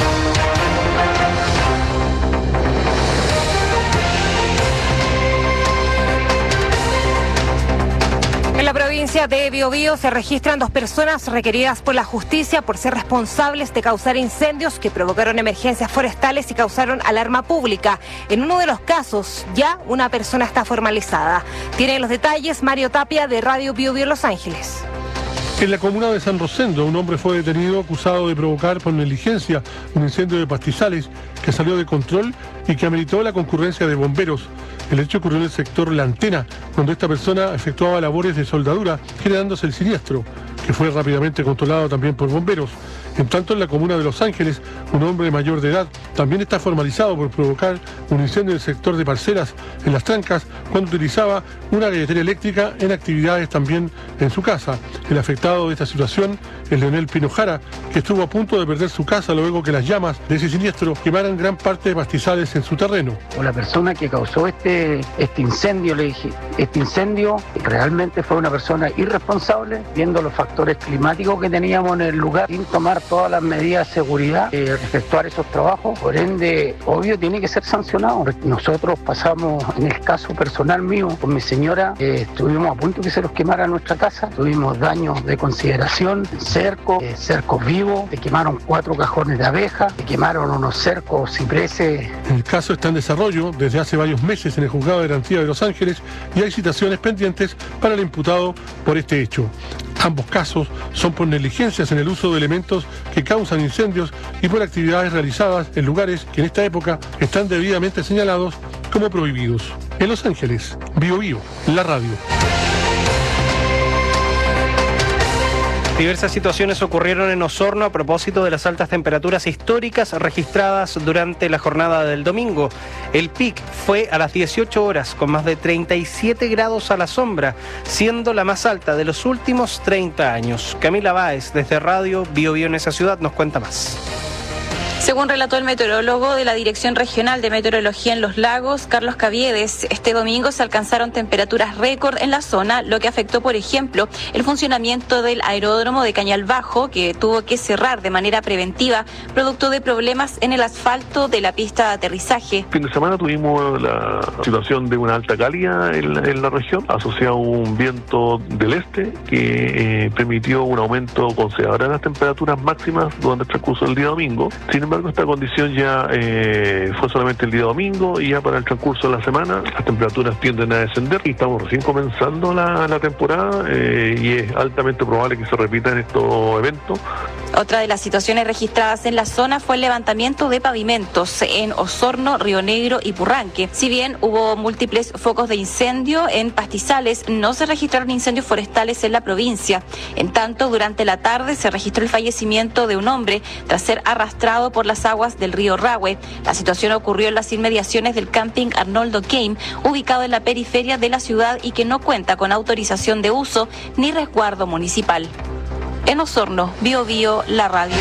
En la provincia de Biobío se registran dos personas requeridas por la justicia por ser responsables de causar incendios que provocaron emergencias forestales y causaron alarma pública. En uno de los casos, ya una persona está formalizada. Tiene los detalles Mario Tapia de Radio Biobío Los Ángeles. En la comuna de San Rosendo, un hombre fue detenido acusado de provocar por negligencia un incendio de pastizales que salió de control y que ameritó la concurrencia de bomberos. El hecho ocurrió en el sector La Antena, cuando esta persona efectuaba labores de soldadura, generándose el siniestro, que fue rápidamente controlado también por bomberos. En tanto, en la comuna de Los Ángeles, un hombre mayor de edad también está formalizado por provocar un incendio en el sector de Parcelas, en Las Trancas, cuando utilizaba una galletera eléctrica en actividades también en su casa. El afectado de esta situación es Leonel Pinojara, que estuvo a punto de perder su casa luego que las llamas de ese siniestro quemaran gran parte de pastizales en su terreno. O la persona que causó este, este incendio, le dije, este incendio realmente fue una persona irresponsable, viendo los factores climáticos que teníamos en el lugar, sin tomar todas las medidas de seguridad, eh, efectuar esos trabajos. Por ende, obvio, tiene que ser sancionado. Nosotros pasamos, en el caso personal mío, con mi señora, eh, estuvimos a punto de que se nos quemara nuestra casa. Tuvimos daños de consideración, cercos, eh, cercos vivos, se quemaron cuatro cajones de abejas, se quemaron unos cercos cipreses. El caso está en desarrollo desde hace varios meses en el Juzgado de Garantía de Los Ángeles y hay citaciones pendientes para el imputado por este hecho. Ambos casos son por negligencias en el uso de elementos que causan incendios y por actividades realizadas en lugares que en esta época están debidamente señalados como prohibidos. En Los Ángeles, Bio Bio, la radio. Diversas situaciones ocurrieron en Osorno a propósito de las altas temperaturas históricas registradas durante la jornada del domingo. El pic fue a las dieciocho horas, con más de treinta y siete grados a la sombra, siendo la más alta de los últimos treinta años. Camila Báez, desde Radio Bio Bio en esa ciudad, nos cuenta más. Según relató el meteorólogo de la Dirección Regional de Meteorología en los Lagos, Carlos Caviedes, este domingo se alcanzaron temperaturas récord en la zona, lo que afectó, por ejemplo, el funcionamiento del aeródromo de Cañal Bajo, que tuvo que cerrar de manera preventiva, producto de problemas en el asfalto de la pista de aterrizaje. Fin de semana tuvimos la situación de una alta calidad en, en la región, asociado a un viento del este que eh, permitió un aumento considerable de las temperaturas máximas durante el transcurso del día domingo. Sin embargo, esta condición ya eh, fue solamente el día domingo y ya para el transcurso de la semana las temperaturas tienden a descender y estamos recién comenzando la, la temporada eh, y es altamente probable que se repitan estos eventos. Otra de las situaciones registradas en la zona fue el levantamiento de pavimentos en Osorno, Río Negro y Purranque. Si bien hubo múltiples focos de incendio en pastizales, no se registraron incendios forestales en la provincia. En tanto, durante la tarde se registró el fallecimiento de un hombre tras ser arrastrado por las aguas del río Rahue. La situación ocurrió en las inmediaciones del camping Arnoldo Keim, ubicado en la periferia de la ciudad y que no cuenta con autorización de uso ni resguardo municipal. En Osorno, Bio Bio, la radio.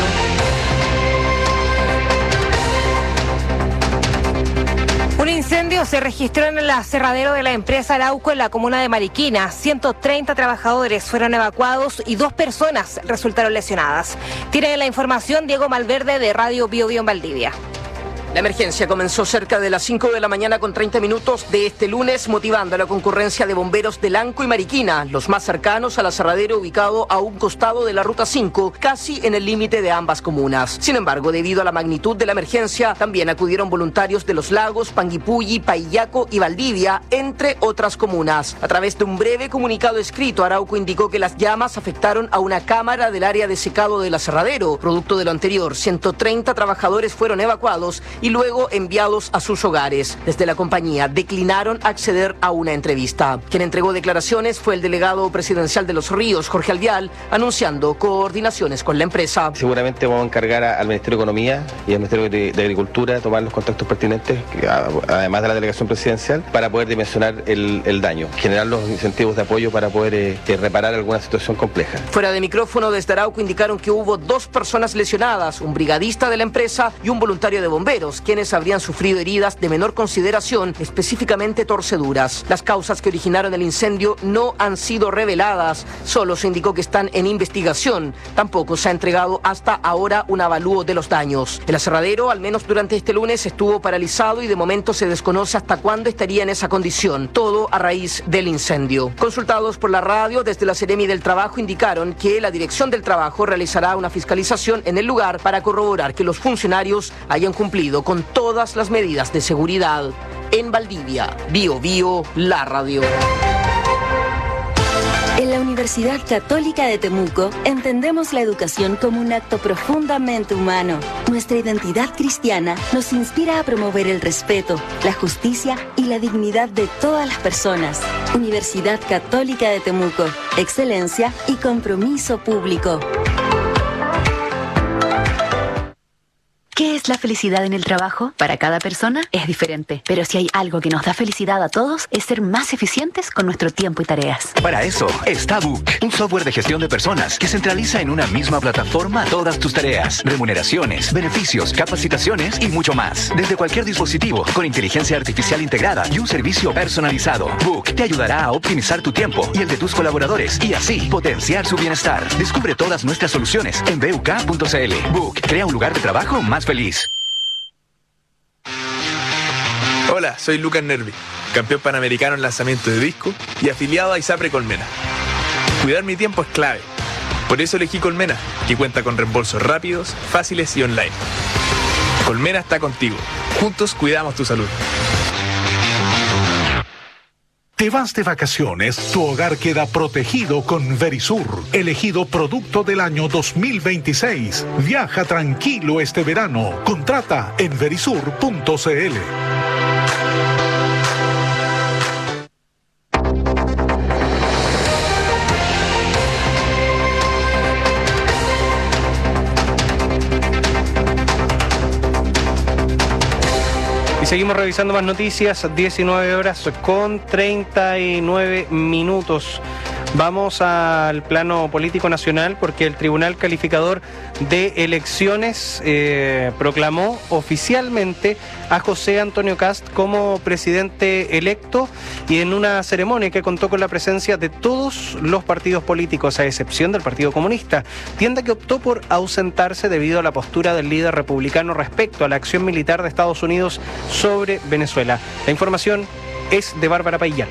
Un incendio se registró en el aserradero de la empresa Arauco en la comuna de Mariquina. ciento treinta trabajadores fueron evacuados y dos personas resultaron lesionadas. Tiene la información Diego Malverde de Radio Bio Bio en Valdivia. La emergencia comenzó cerca de las cinco de la mañana con treinta minutos de este lunes, motivando a la concurrencia de bomberos de Lanco y Mariquina, los más cercanos al aserradero ubicado a un costado de la Ruta cinco, casi en el límite de ambas comunas. Sin embargo, debido a la magnitud de la emergencia, también acudieron voluntarios de Los Lagos, Panguipulli, Paillaco y Valdivia, entre otras comunas. A través de un breve comunicado escrito, Arauco indicó que las llamas afectaron a una cámara del área de secado del aserradero. Producto de lo anterior, ciento treinta trabajadores fueron evacuados y luego enviados a sus hogares. Desde la compañía declinaron acceder a una entrevista. Quien entregó declaraciones fue el delegado presidencial de Los Ríos, Jorge Alvial, anunciando coordinaciones con la empresa. Seguramente vamos a encargar al Ministerio de Economía y al Ministerio de, de Agricultura tomar los contactos pertinentes, además de la delegación presidencial, para poder dimensionar el, el daño, generar los incentivos de apoyo para poder eh, reparar alguna situación compleja. Fuera de micrófono, desde Arauco indicaron que hubo dos personas lesionadas, un brigadista de la empresa y un voluntario de bomberos, quienes habrían sufrido heridas de menor consideración, específicamente torceduras. Las causas que originaron el incendio no han sido reveladas, solo se indicó que están en investigación. Tampoco se ha entregado hasta ahora un avalúo de los daños. El aserradero, al menos durante este lunes, estuvo paralizado y de momento se desconoce hasta cuándo estaría en esa condición, todo a raíz del incendio. Consultados por la radio, desde la Seremi del Trabajo indicaron que la Dirección del Trabajo realizará una fiscalización en el lugar para corroborar que los funcionarios hayan cumplido con todas las medidas de seguridad. En Valdivia, Bio Bio, la radio. En la Universidad Católica de Temuco entendemos la educación como un acto profundamente humano. Nuestra identidad cristiana nos inspira a promover el respeto, la justicia y la dignidad de todas las personas. Universidad Católica de Temuco, excelencia y compromiso público. ¿Qué es la felicidad en el trabajo? Para cada persona es diferente, pero si hay algo que nos da felicidad a todos es ser más eficientes con nuestro tiempo y tareas. Para eso está Book, un software de gestión de personas que centraliza en una misma plataforma todas tus tareas, remuneraciones, beneficios, capacitaciones y mucho más. Desde cualquier dispositivo, con inteligencia artificial integrada y un servicio personalizado. Book te ayudará a optimizar tu tiempo y el de tus colaboradores y así potenciar su bienestar. Descubre todas nuestras soluciones en b u k punto c l. Book crea un lugar de trabajo más feliz. Hola, soy Lucas Nervi, campeón panamericano en lanzamiento de disco y afiliado a ISAPRE Colmena. Cuidar mi tiempo es clave. Por eso elegí Colmena, que cuenta con reembolsos rápidos, fáciles y online. Colmena está contigo. Juntos cuidamos tu salud. Te vas de vacaciones, tu hogar queda protegido con Verisur, elegido producto del año dos mil veintiséis. Viaja tranquilo este verano. Contrata en verisur punto c l. Y seguimos revisando más noticias, diecinueve horas con treinta y nueve minutos. Vamos al plano político nacional porque el Tribunal Calificador de Elecciones eh, proclamó oficialmente a José Antonio Kast como presidente electo y en una ceremonia que contó con la presencia de todos los partidos políticos, a excepción del Partido Comunista, tienda que optó por ausentarse debido a la postura del líder republicano respecto a la acción militar de Estados Unidos sobre Venezuela. La información es de Bárbara Paillán.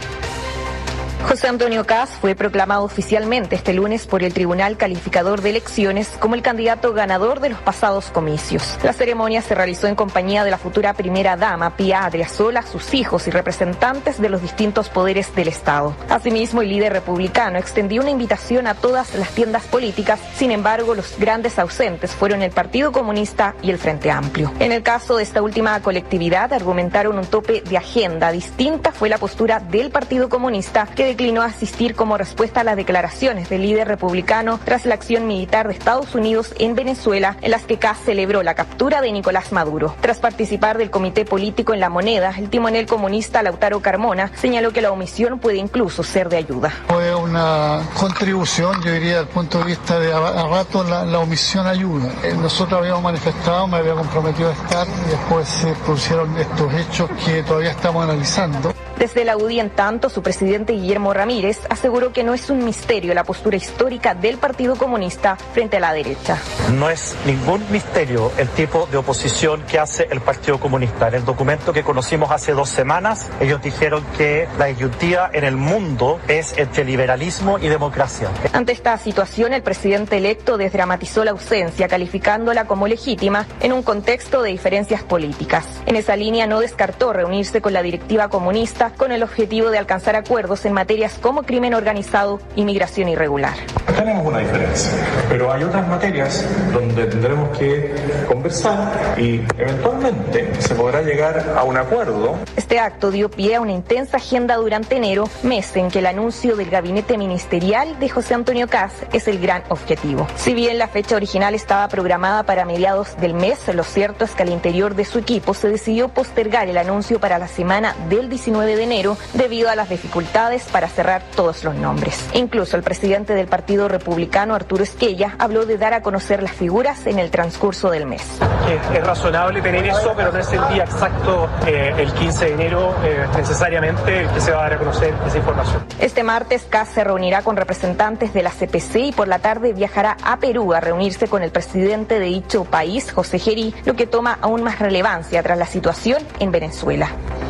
José Antonio Kast fue proclamado oficialmente este lunes por el Tribunal Calificador de Elecciones como el candidato ganador de los pasados comicios. La ceremonia se realizó en compañía de la futura primera dama, Pía Adriasola, sus hijos y representantes de los distintos poderes del Estado. Asimismo, el líder republicano extendió una invitación a todas las tiendas políticas. Sin embargo, los grandes ausentes fueron el Partido Comunista y el Frente Amplio. En el caso de esta última colectividad, argumentaron un tope de agenda. Distinta fue la postura del Partido Comunista, que declinó asistir como respuesta a las declaraciones del líder republicano tras la acción militar de Estados Unidos en Venezuela, en las que Kast celebró la captura de Nicolás Maduro. Tras participar del comité político en La Moneda, el timonel comunista Lautaro Carmona señaló que la omisión puede incluso ser de ayuda. Fue una contribución, yo diría, desde el punto de vista de a, a rato la, la omisión ayuda. Eh, nosotros habíamos manifestado, me había comprometido a estar y después se produjeron estos hechos que todavía estamos analizando. Desde la U D I, en tanto, su presidente Guillermo Ramírez aseguró que no es un misterio la postura histórica del Partido Comunista frente a la derecha. No es ningún misterio el tipo de oposición que hace el Partido Comunista. En el documento que conocimos hace dos semanas, ellos dijeron que la disyuntiva en el mundo es entre liberalismo y democracia. Ante esta situación, el presidente electo desdramatizó la ausencia, calificándola como legítima en un contexto de diferencias políticas. En esa línea, no descartó reunirse con la directiva comunista con el objetivo de alcanzar acuerdos en materias como crimen organizado y migración irregular. Tenemos una diferencia, pero hay otras materias donde tendremos que conversar y eventualmente se podrá llegar a un acuerdo. Este acto dio pie a una intensa agenda durante enero, mes en que el anuncio del gabinete ministerial de José Antonio Kast es el gran objetivo. Si bien la fecha original estaba programada para mediados del mes, lo cierto es que al interior de su equipo se decidió postergar el anuncio para la semana del diecinueve de enero debido a las dificultades para cerrar todos los nombres. Incluso el presidente del Partido Republicano, Arturo Esquella, habló de dar a conocer las figuras en el transcurso del mes. Es, es razonable tener eso, pero no es el día exacto, eh, el quince de enero, eh, necesariamente el que se va a dar a conocer esa información. Este martes, Kast se reunirá con representantes de la C P C y por la tarde viajará a Perú a reunirse con el presidente de dicho país, José Gerí, lo que toma aún más relevancia tras la situación en Venezuela.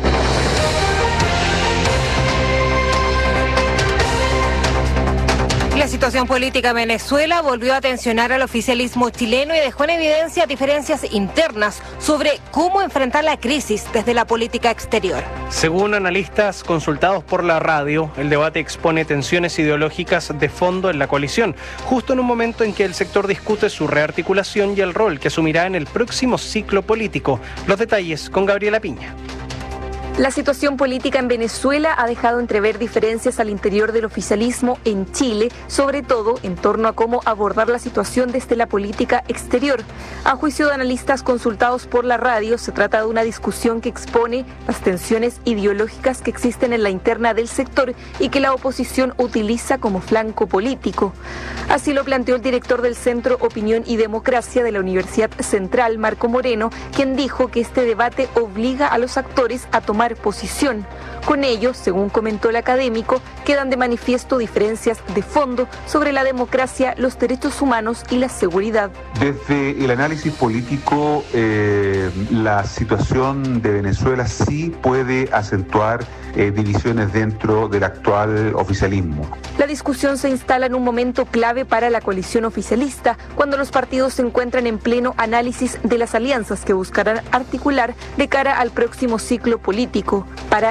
La situación política en Venezuela volvió a tensionar al oficialismo chileno y dejó en evidencia diferencias internas sobre cómo enfrentar la crisis desde la política exterior. Según analistas consultados por la radio, el debate expone tensiones ideológicas de fondo en la coalición, justo en un momento en que el sector discute su rearticulación y el rol que asumirá en el próximo ciclo político. Los detalles con Gabriela Piña. La situación política en Venezuela ha dejado entrever diferencias al interior del oficialismo en Chile, sobre todo en torno a cómo abordar la situación desde la política exterior. A juicio de analistas consultados por la radio, se trata de una discusión que expone las tensiones ideológicas que existen en la interna del sector y que la oposición utiliza como flanco político. Así lo planteó el director del Centro Opinión y Democracia de la Universidad Central, Marco Moreno, quien dijo que este debate obliga a los actores a tomar posición. Con ello, según comentó el académico, quedan de manifiesto diferencias de fondo sobre la democracia, los derechos humanos y la seguridad. Desde el análisis político, eh, la situación de Venezuela sí puede acentuar eh, divisiones dentro del actual oficialismo. La discusión se instala en un momento clave para la coalición oficialista, cuando los partidos se encuentran en pleno análisis de las alianzas que buscarán articular de cara al próximo ciclo político. Para el analista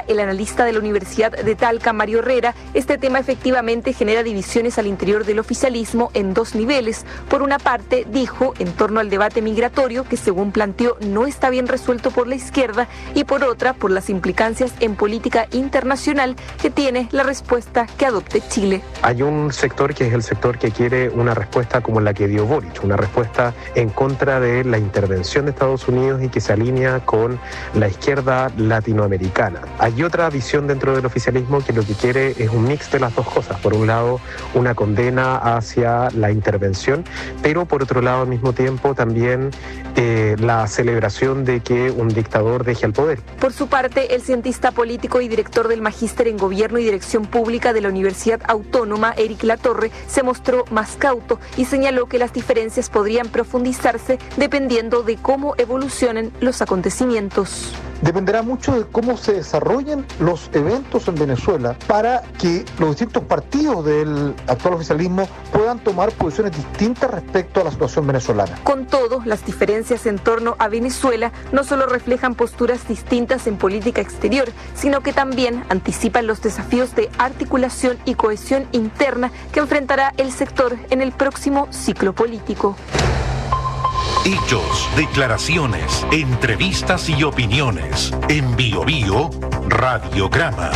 analista de la Universidad de Talca, Mario Herrera, este tema efectivamente genera divisiones al interior del oficialismo en dos niveles. Por una parte, dijo, en torno al debate migratorio, que según planteó no está bien resuelto por la izquierda, y por otra, por las implicancias en política internacional que tiene la respuesta que adopte Chile. Hay un sector que es el sector que quiere una respuesta como la que dio Boric, una respuesta en contra de la intervención de Estados Unidos y que se alinea con la izquierda latinoamericana. Hay otra visión dentro del oficialismo que lo que quiere es un mix de las dos cosas. Por un lado, una condena hacia la intervención, pero por otro lado, al mismo tiempo, también eh, la celebración de que un dictador deje el poder. Por su parte, el cientista político y director del Magíster en Gobierno y Dirección Pública de la Universidad Autónoma, Eric Latorre, se mostró más cauto y señaló que las diferencias podrían profundizarse dependiendo de cómo evolucionen los acontecimientos. Dependerá mucho de cómo se desarrollen los eventos en Venezuela para que los distintos partidos del actual oficialismo puedan tomar posiciones distintas respecto a la situación venezolana. Con todo, las diferencias en torno a Venezuela no solo reflejan posturas distintas en política exterior, sino que también anticipan los desafíos de articulación y cohesión interna que enfrentará el sector en el próximo ciclo político. Hechos, declaraciones, entrevistas y opiniones. En Bio Bio, Radiograma.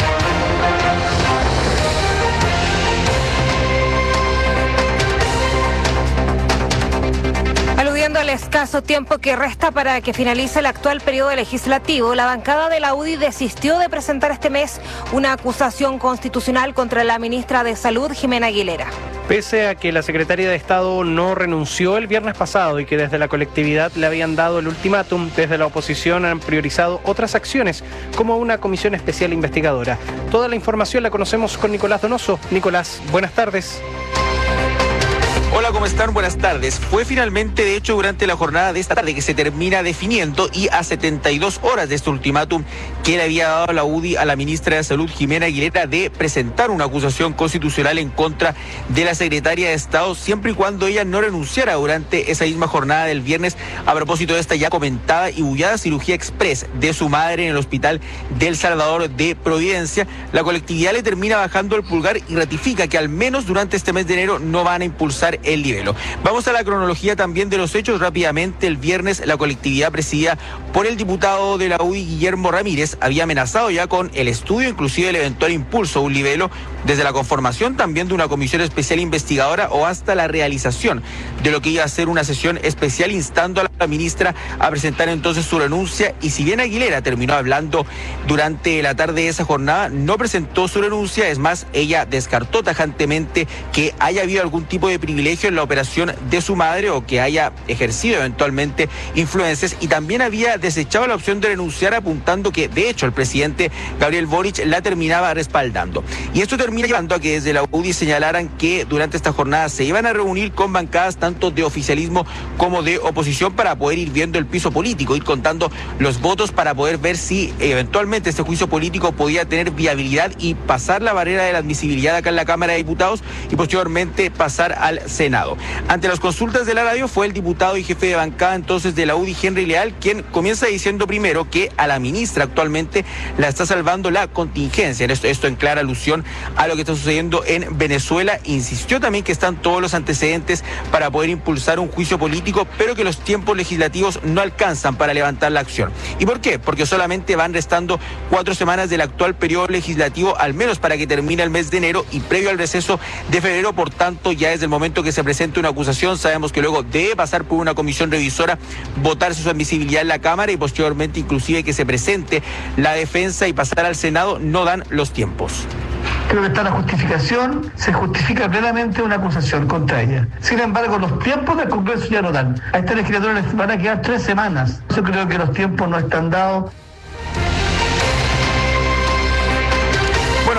Aludiendo al escaso tiempo que resta para que finalice el actual periodo legislativo, la bancada de la U D I desistió de presentar este mes una acusación constitucional contra la ministra de Salud, Jimena Aguilera. Pese a que la secretaria de Estado no renunció el viernes pasado y que desde la colectividad le habían dado el ultimátum, desde la oposición han priorizado otras acciones, como una comisión especial investigadora. Toda la información la conocemos con Nicolás Donoso. Nicolás, buenas tardes. Hola, ¿cómo están? Buenas tardes. Fue finalmente, de hecho, durante la jornada de esta tarde que se termina definiendo y a setenta y dos horas de este ultimátum que le había dado la U D I a la ministra de Salud, Jimena Aguilera, de presentar una acusación constitucional en contra de la secretaria de Estado, siempre y cuando ella no renunciara durante esa misma jornada del viernes, a propósito de esta ya comentada y bullada cirugía express de su madre en el hospital del Salvador de Providencia. La colectividad le termina bajando el pulgar y ratifica que al menos durante este mes de enero no van a impulsar el libelo. Vamos a la cronología también de los hechos rápidamente. El viernes la colectividad presidida por el diputado de la U D I, Guillermo Ramírez, había amenazado ya con el estudio, inclusive el eventual impulso a un libelo, desde la conformación también de una comisión especial investigadora o hasta la realización de lo que iba a ser una sesión especial, instando a la ministra a presentar entonces su renuncia. Y si bien Aguilera terminó hablando durante la tarde de esa jornada, no presentó su renuncia. Es más, ella descartó tajantemente que haya habido algún tipo de privilegio en la operación de su madre o que haya ejercido eventualmente influencias, y también había desechado la opción de renunciar, apuntando que de hecho el presidente Gabriel Boric la terminaba respaldando. Y esto termina llevando a que desde la U D I señalaran que durante esta jornada se iban a reunir con bancadas tanto de oficialismo como de oposición para poder ir viendo el piso político, ir contando los votos para poder ver si eventualmente este juicio político podía tener viabilidad y pasar la barrera de la admisibilidad acá en la Cámara de Diputados y posteriormente pasar al Senado. Ante las consultas de la radio fue el diputado y jefe de bancada entonces de la U D I, Henry Leal, quien comienza diciendo primero que a la ministra actualmente la está salvando la contingencia. Esto, esto en clara alusión a lo que está sucediendo en Venezuela. Insistió también que están todos los antecedentes para poder impulsar un juicio político, pero que los tiempos legislativos no alcanzan para levantar la acción. ¿Y por qué? Porque solamente van restando cuatro semanas del actual periodo legislativo, al menos para que termine el mes de enero y previo al receso de febrero. Por tanto, ya desde el momento que se presente una acusación, sabemos que luego debe pasar por una comisión revisora, votarse su admisibilidad en la Cámara y posteriormente inclusive que se presente la defensa y pasar al Senado. No dan los tiempos. Creo que está la justificación, se justifica plenamente una acusación contra ella. Sin embargo, los tiempos del Congreso ya no dan. A esta legislatura les van a quedar tres semanas. Yo creo que los tiempos no están dados. Bueno,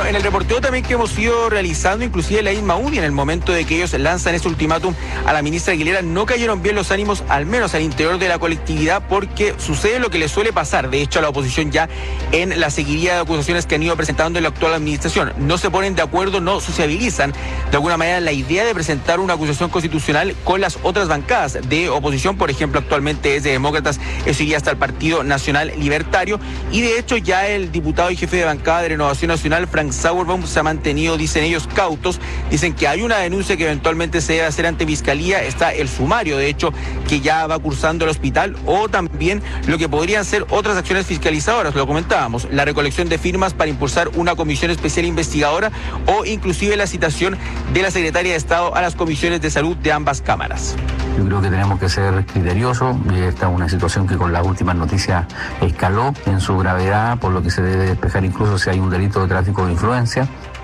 en el reporteo también que hemos ido realizando, inclusive la misma U D I, en el momento de que ellos lanzan ese ultimátum a la ministra Aguilera, no cayeron bien los ánimos, al menos al interior de la colectividad, porque sucede lo que le suele pasar, de hecho, a la oposición ya en la seguidilla de acusaciones que han ido presentando en la actual administración. No se ponen de acuerdo, no sociabilizan de alguna manera la idea de presentar una acusación constitucional con las otras bancadas de oposición. Por ejemplo, actualmente es de Demócratas, eso iría hasta el Partido Nacional Libertario, y de hecho ya el diputado y jefe de bancada de Renovación Nacional, Frank Sauerbaum, se ha mantenido, dicen ellos, cautos. Dicen que hay una denuncia que eventualmente se debe hacer ante Fiscalía, está el sumario, de hecho, que ya va cursando el hospital, o también lo que podrían ser otras acciones fiscalizadoras, lo comentábamos, la recolección de firmas para impulsar una comisión especial investigadora, o inclusive la citación de la secretaria de Estado a las comisiones de salud de ambas cámaras. Yo creo que tenemos que ser criteriosos. Esta es una situación que con las últimas noticias escaló en su gravedad, por lo que se debe despejar incluso si hay un delito de tráfico de influencia.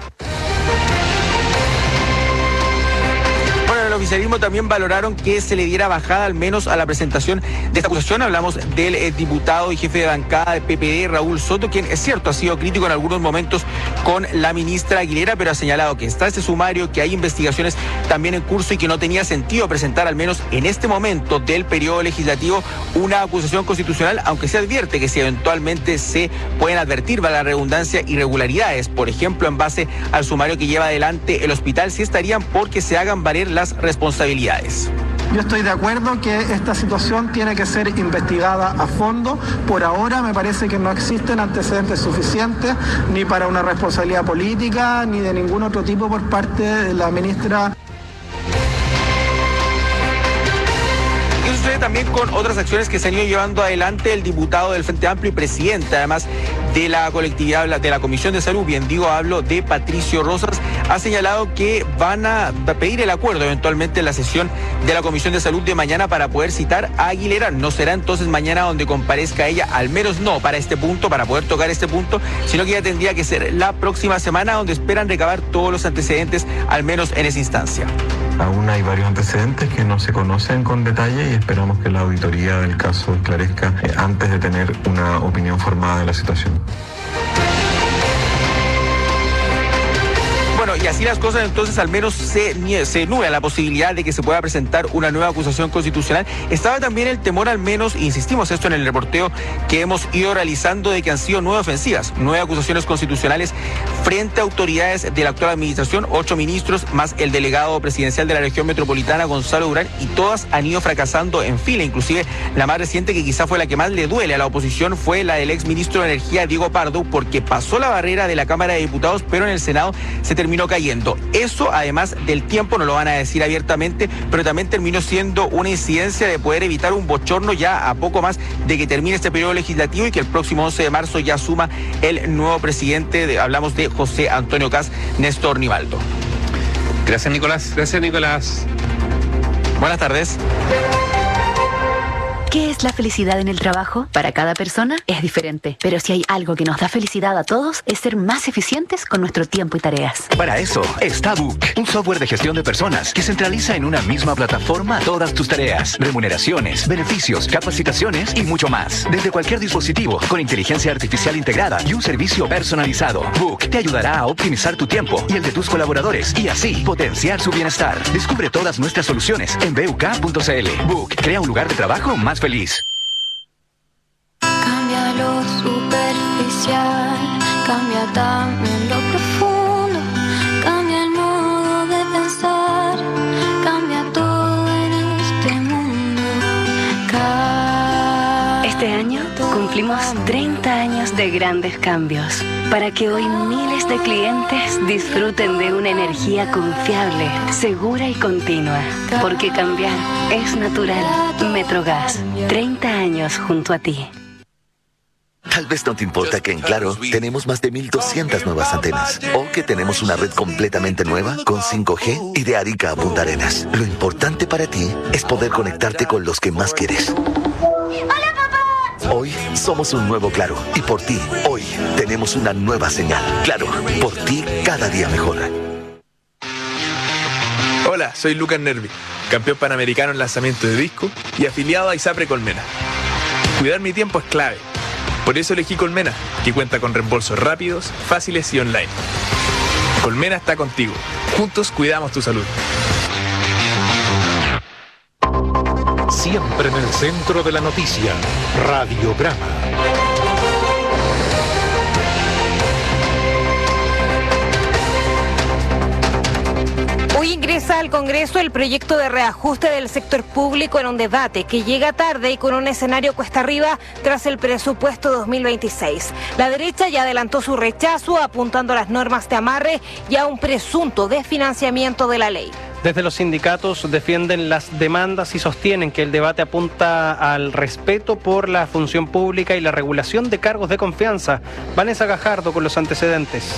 El oficialismo también valoraron que se le diera bajada al menos a la presentación de esta acusación. Hablamos del eh, diputado y jefe de bancada de P P D, Raúl Soto, quien es cierto ha sido crítico en algunos momentos con la ministra Aguilera, pero ha señalado que está este sumario, que hay investigaciones también en curso y que no tenía sentido presentar, al menos en este momento del periodo legislativo, una acusación constitucional, aunque se advierte que si eventualmente se pueden advertir, va la redundancia, irregularidades, por ejemplo, en base al sumario que lleva adelante el hospital, sí estarían porque se hagan valer las responsabilidades. Yo estoy de acuerdo que esta situación tiene que ser investigada a fondo. Por ahora me parece que no existen antecedentes suficientes ni para una responsabilidad política ni de ningún otro tipo por parte de la ministra. Sucede también con otras acciones que se han ido llevando adelante. El diputado del Frente Amplio y presidente además de la colectividad, de la Comisión de Salud, bien digo, hablo de Patricio Rosas, ha señalado que van a pedir el acuerdo eventualmente en la sesión de la Comisión de Salud de mañana para poder citar a Aguilera. No será entonces mañana donde comparezca ella, al menos no para este punto, para poder tocar este punto, sino que ya tendría que ser la próxima semana, donde esperan recabar todos los antecedentes, al menos en esa instancia. Aún hay varios antecedentes que no se conocen con detalle y esperamos que la auditoría del caso esclarezca eh, antes de tener una opinión formada de la situación. Bueno, y así las cosas, entonces al menos se, se nubla la posibilidad de que se pueda presentar una nueva acusación constitucional. Estaba también el temor, al menos, insistimos esto en el reporteo que hemos ido realizando, de que han sido nueve ofensivas, nueve acusaciones constitucionales frente a autoridades de la actual administración, ocho ministros más el delegado presidencial de la región metropolitana, Gonzalo Durán, y todas han ido fracasando en fila. Inclusive la más reciente, que quizá fue la que más le duele a la oposición, fue la del ex ministro de Energía, Diego Pardo, porque pasó la barrera de la Cámara de Diputados, pero en el Senado se terminó cayendo. Eso, además del tiempo, no lo van a decir abiertamente, pero también terminó siendo una incidencia de poder evitar un bochorno ya a poco más de que termine este periodo legislativo y que el próximo once de marzo ya asuma el nuevo presidente, de, hablamos de José Antonio Kast, Néstor Nivaldo. Gracias, Nicolás. Gracias, Nicolás. Buenas tardes. ¿Qué es la felicidad en el trabajo? Para cada persona es diferente, pero si hay algo que nos da felicidad a todos, es ser más eficientes con nuestro tiempo y tareas. Para eso está Book, un software de gestión de personas que centraliza en una misma plataforma todas tus tareas, remuneraciones, beneficios, capacitaciones y mucho más. Desde cualquier dispositivo, con inteligencia artificial integrada y un servicio personalizado. Book te ayudará a optimizar tu tiempo y el de tus colaboradores y así potenciar su bienestar. Descubre todas nuestras soluciones en b u k punto c l. Book crea un lugar de trabajo más feliz. Cambia lo superficial, cambia también lo profundo, cambia el modo de pensar, cambia todo en este mundo. Cambia. Este año cumplimos treinta años de grandes cambios, para que hoy miles de clientes disfruten de una energía confiable, segura y continua. Porque cambiar es natural. Metrogas, treinta años junto a ti. Tal vez no te importa que en Claro tenemos más de mil doscientas nuevas antenas, o que tenemos una red completamente nueva con cinco G y de Arica a Punta Arenas. Lo importante para ti es poder conectarte con los que más quieres. ¡Hola, papá! Hoy somos un nuevo Claro, y por ti, hoy tenemos una nueva señal. Claro, por ti cada día mejor. Hola, soy Lucas Nervi, campeón panamericano en lanzamiento de disco y afiliado a ISAPRE Colmena. Cuidar mi tiempo es clave. Por eso elegí Colmena, que cuenta con reembolsos rápidos, fáciles y online. Colmena está contigo. Juntos cuidamos tu salud. Siempre en el centro de la noticia, Radiograma. Hoy ingresa al Congreso el proyecto de reajuste del sector público en un debate que llega tarde y con un escenario cuesta arriba tras el presupuesto dos mil veintiséis. La derecha ya adelantó su rechazo apuntando a las normas de amarre y a un presunto desfinanciamiento de la ley. Desde los sindicatos defienden las demandas y sostienen que el debate apunta al respeto por la función pública y la regulación de cargos de confianza. Vanessa Gajardo con los antecedentes.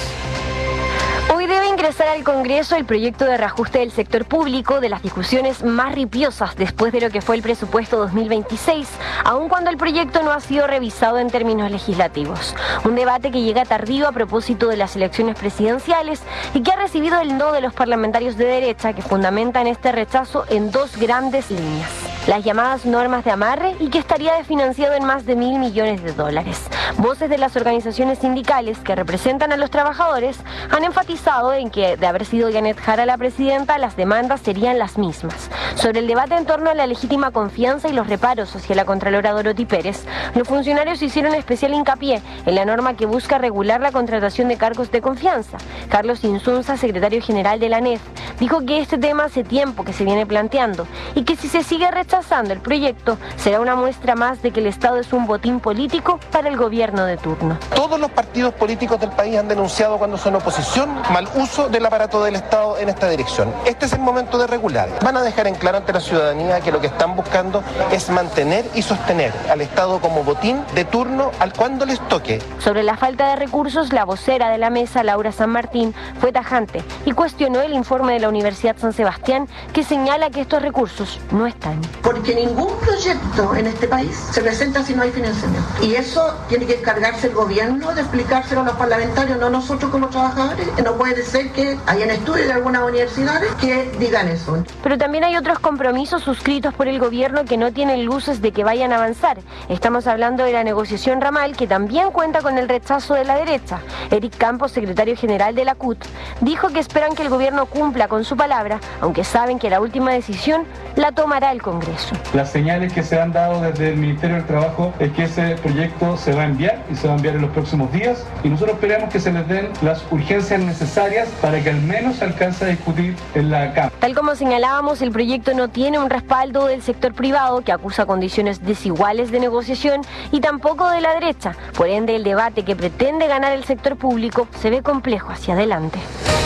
Hoy debe ingresar al Congreso el proyecto de reajuste del sector público, de las discusiones más ripiosas después de lo que fue el presupuesto dos mil veintiséis, aun cuando el proyecto no ha sido revisado en términos legislativos. Un debate que llega tardío a propósito de las elecciones presidenciales y que ha recibido el no de los parlamentarios de derecha, que fundamentan este rechazo en dos grandes líneas: las llamadas normas de amarre y que estaría desfinanciado en más de mil millones de dólares. Voces de las organizaciones sindicales que representan a los trabajadores han enfatizado en que, de haber sido Janet Jara la presidenta, las demandas serían las mismas. Sobre el debate en torno a la legítima confianza y los reparos hacia la Contralora Dorothy Pérez, los funcionarios hicieron especial hincapié en la norma que busca regular la contratación de cargos de confianza. Carlos Insunza, secretario general de la A N E F, dijo que este tema hace tiempo que se viene planteando y que si se sigue rechazando el proyecto será una muestra más de que el Estado es un botín político para el gobierno de turno. Todos los partidos políticos del país han denunciado cuando son oposición mal uso del aparato del Estado en esta dirección. Este es el momento de regular. Van a dejar en claro ante la ciudadanía que lo que están buscando es mantener y sostener al Estado como botín de turno al cuando les toque. Sobre la falta de recursos, la vocera de la mesa, Laura San Martín, fue tajante y cuestionó el informe de la Universidad San Sebastián que señala que estos recursos no están. Porque ningún proyecto en este país se presenta si no hay financiamiento. Y eso tiene que encargarse el gobierno de explicárselo a los parlamentarios, no nosotros como trabajadores. No puede ser que hayan estudios de algunas universidades que digan eso. Pero también hay otros compromisos suscritos por el gobierno que no tienen luces de que vayan a avanzar. Estamos hablando de la negociación ramal, que también cuenta con el rechazo de la derecha. Eric Campos, secretario general de la C U T, dijo que esperan que el gobierno cumpla con su palabra, aunque saben que la última decisión la tomará el Congreso. Las señales que se han dado desde el Ministerio del Trabajo es que ese proyecto se va a enviar y se va a enviar en los próximos días, y nosotros esperamos que se les den las urgencias necesarias para que al menos se alcance a discutir en la Cámara. Tal como señalábamos, el proyecto no tiene un respaldo del sector privado, que acusa condiciones desiguales de negociación, y tampoco de la derecha. Por ende, el debate que pretende ganar el sector público se ve complejo hacia adelante.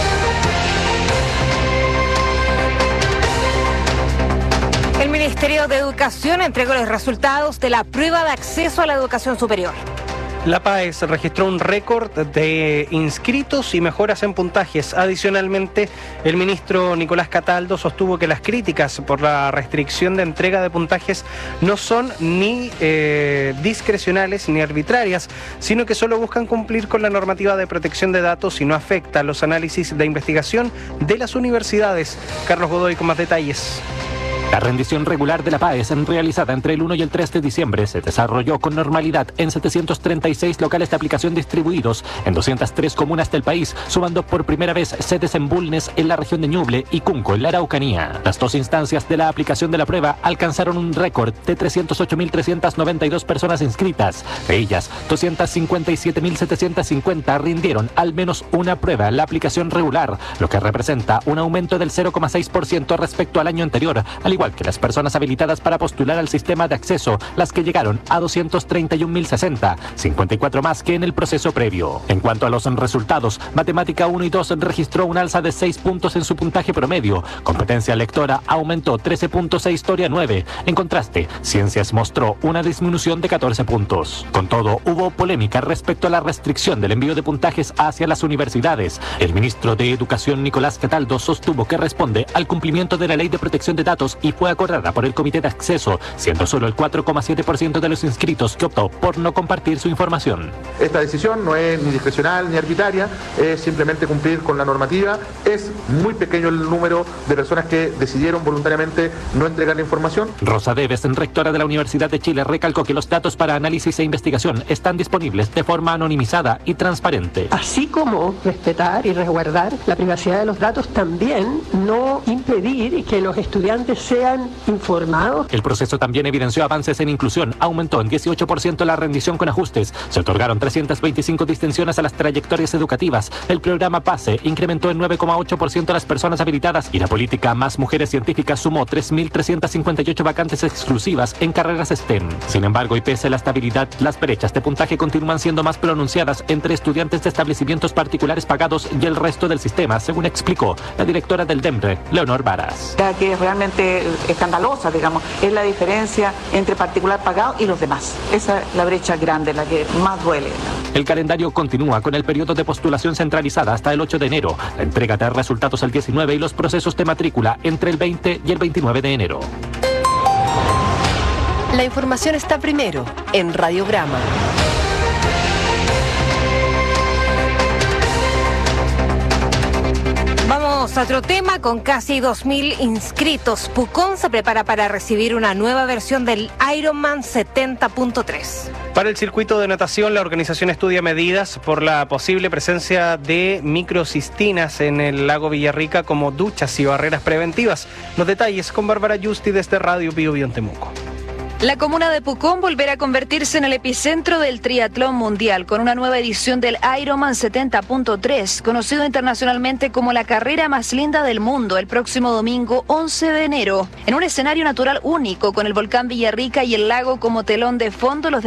El Ministerio de Educación entregó los resultados de la prueba de acceso a la educación superior. La PAES registró un récord de inscritos y mejoras en puntajes. Adicionalmente, el ministro Nicolás Cataldo sostuvo que las críticas por la restricción de entrega de puntajes no son ni eh, discrecionales ni arbitrarias, sino que solo buscan cumplir con la normativa de protección de datos y no afecta los análisis de investigación de las universidades. Carlos Godoy con más detalles. La rendición regular de la PAES, realizada entre el uno y el tres de diciembre, se desarrolló con normalidad en setecientos treinta y seis locales de aplicación distribuidos en doscientas tres comunas del país, sumando por primera vez sedes en Bulnes, en la región de Ñuble, y Cunco, en la Araucanía. Las dos instancias de la aplicación de la prueba alcanzaron un récord de trescientos ocho mil trescientas noventa y dos personas inscritas. De ellas, doscientos cincuenta y siete mil setecientos cincuenta rindieron al menos una prueba en la aplicación regular, lo que representa un aumento del cero coma seis por ciento respecto al año anterior, al igual que las personas habilitadas para postular al sistema de acceso, las que llegaron a doscientos treinta y un mil sesenta, cincuenta y cuatro más que en el proceso previo. En cuanto a los resultados, Matemática uno y dos registró un alza de seis puntos en su puntaje promedio, Competencia Lectora aumentó trece puntos e Historia nueve. En contraste, Ciencias mostró una disminución de catorce puntos. Con todo, hubo polémica respecto a la restricción del envío de puntajes hacia las universidades. El ministro de Educación, Nicolás Cataldo, sostuvo que responde al cumplimiento de la Ley de Protección de Datos y y fue acordada por el Comité de Acceso, siendo solo el cuatro coma siete por ciento de los inscritos que optó por no compartir su información. Esta decisión no es ni discrecional ni arbitraria, es simplemente cumplir con la normativa. Es muy pequeño el número de personas que decidieron voluntariamente no entregar la información. Rosa Deves, rectora de la Universidad de Chile, recalcó que los datos para análisis e investigación están disponibles de forma anonimizada y transparente. Así como respetar y resguardar la privacidad de los datos, también no impedir que los estudiantes sean informados. El proceso también evidenció avances en inclusión. Aumentó en dieciocho por ciento la rendición con ajustes. Se otorgaron trescientas veinticinco distinciones a las trayectorias educativas. El programa PASE incrementó en nueve coma ocho por ciento las personas habilitadas y la política Más Mujeres Científicas sumó tres mil trescientas cincuenta y ocho vacantes exclusivas en carreras STEM. Sin embargo, y pese a la estabilidad, las brechas de puntaje continúan siendo más pronunciadas entre estudiantes de establecimientos particulares pagados y el resto del sistema, según explicó la directora del DEMRE, Leonor Varas. La que es realmente escandalosa, digamos, es la diferencia entre particular pagado y los demás. Esa es la brecha grande, la que más duele. El calendario continúa con el periodo de postulación centralizada hasta el ocho de enero, la entrega de resultados el diecinueve y los procesos de matrícula entre el veinte y el veintinueve de enero. La información está primero en Radiograma. Vamos a otro tema. Con casi dos mil inscritos, Pucón se prepara para recibir una nueva versión del Ironman setenta punto tres. Para el circuito de natación, la organización estudia medidas por la posible presencia de microcistinas en el lago Villarrica como duchas y barreras preventivas. Los detalles con Bárbara Justi desde Radio Bio Bio en Temuco. La comuna de Pucón volverá a convertirse en el epicentro del triatlón mundial con una nueva edición del Ironman setenta punto tres, conocido internacionalmente como la carrera más linda del mundo, el próximo domingo once de enero. En un escenario natural único con el volcán Villarrica y el lago como telón de fondo, los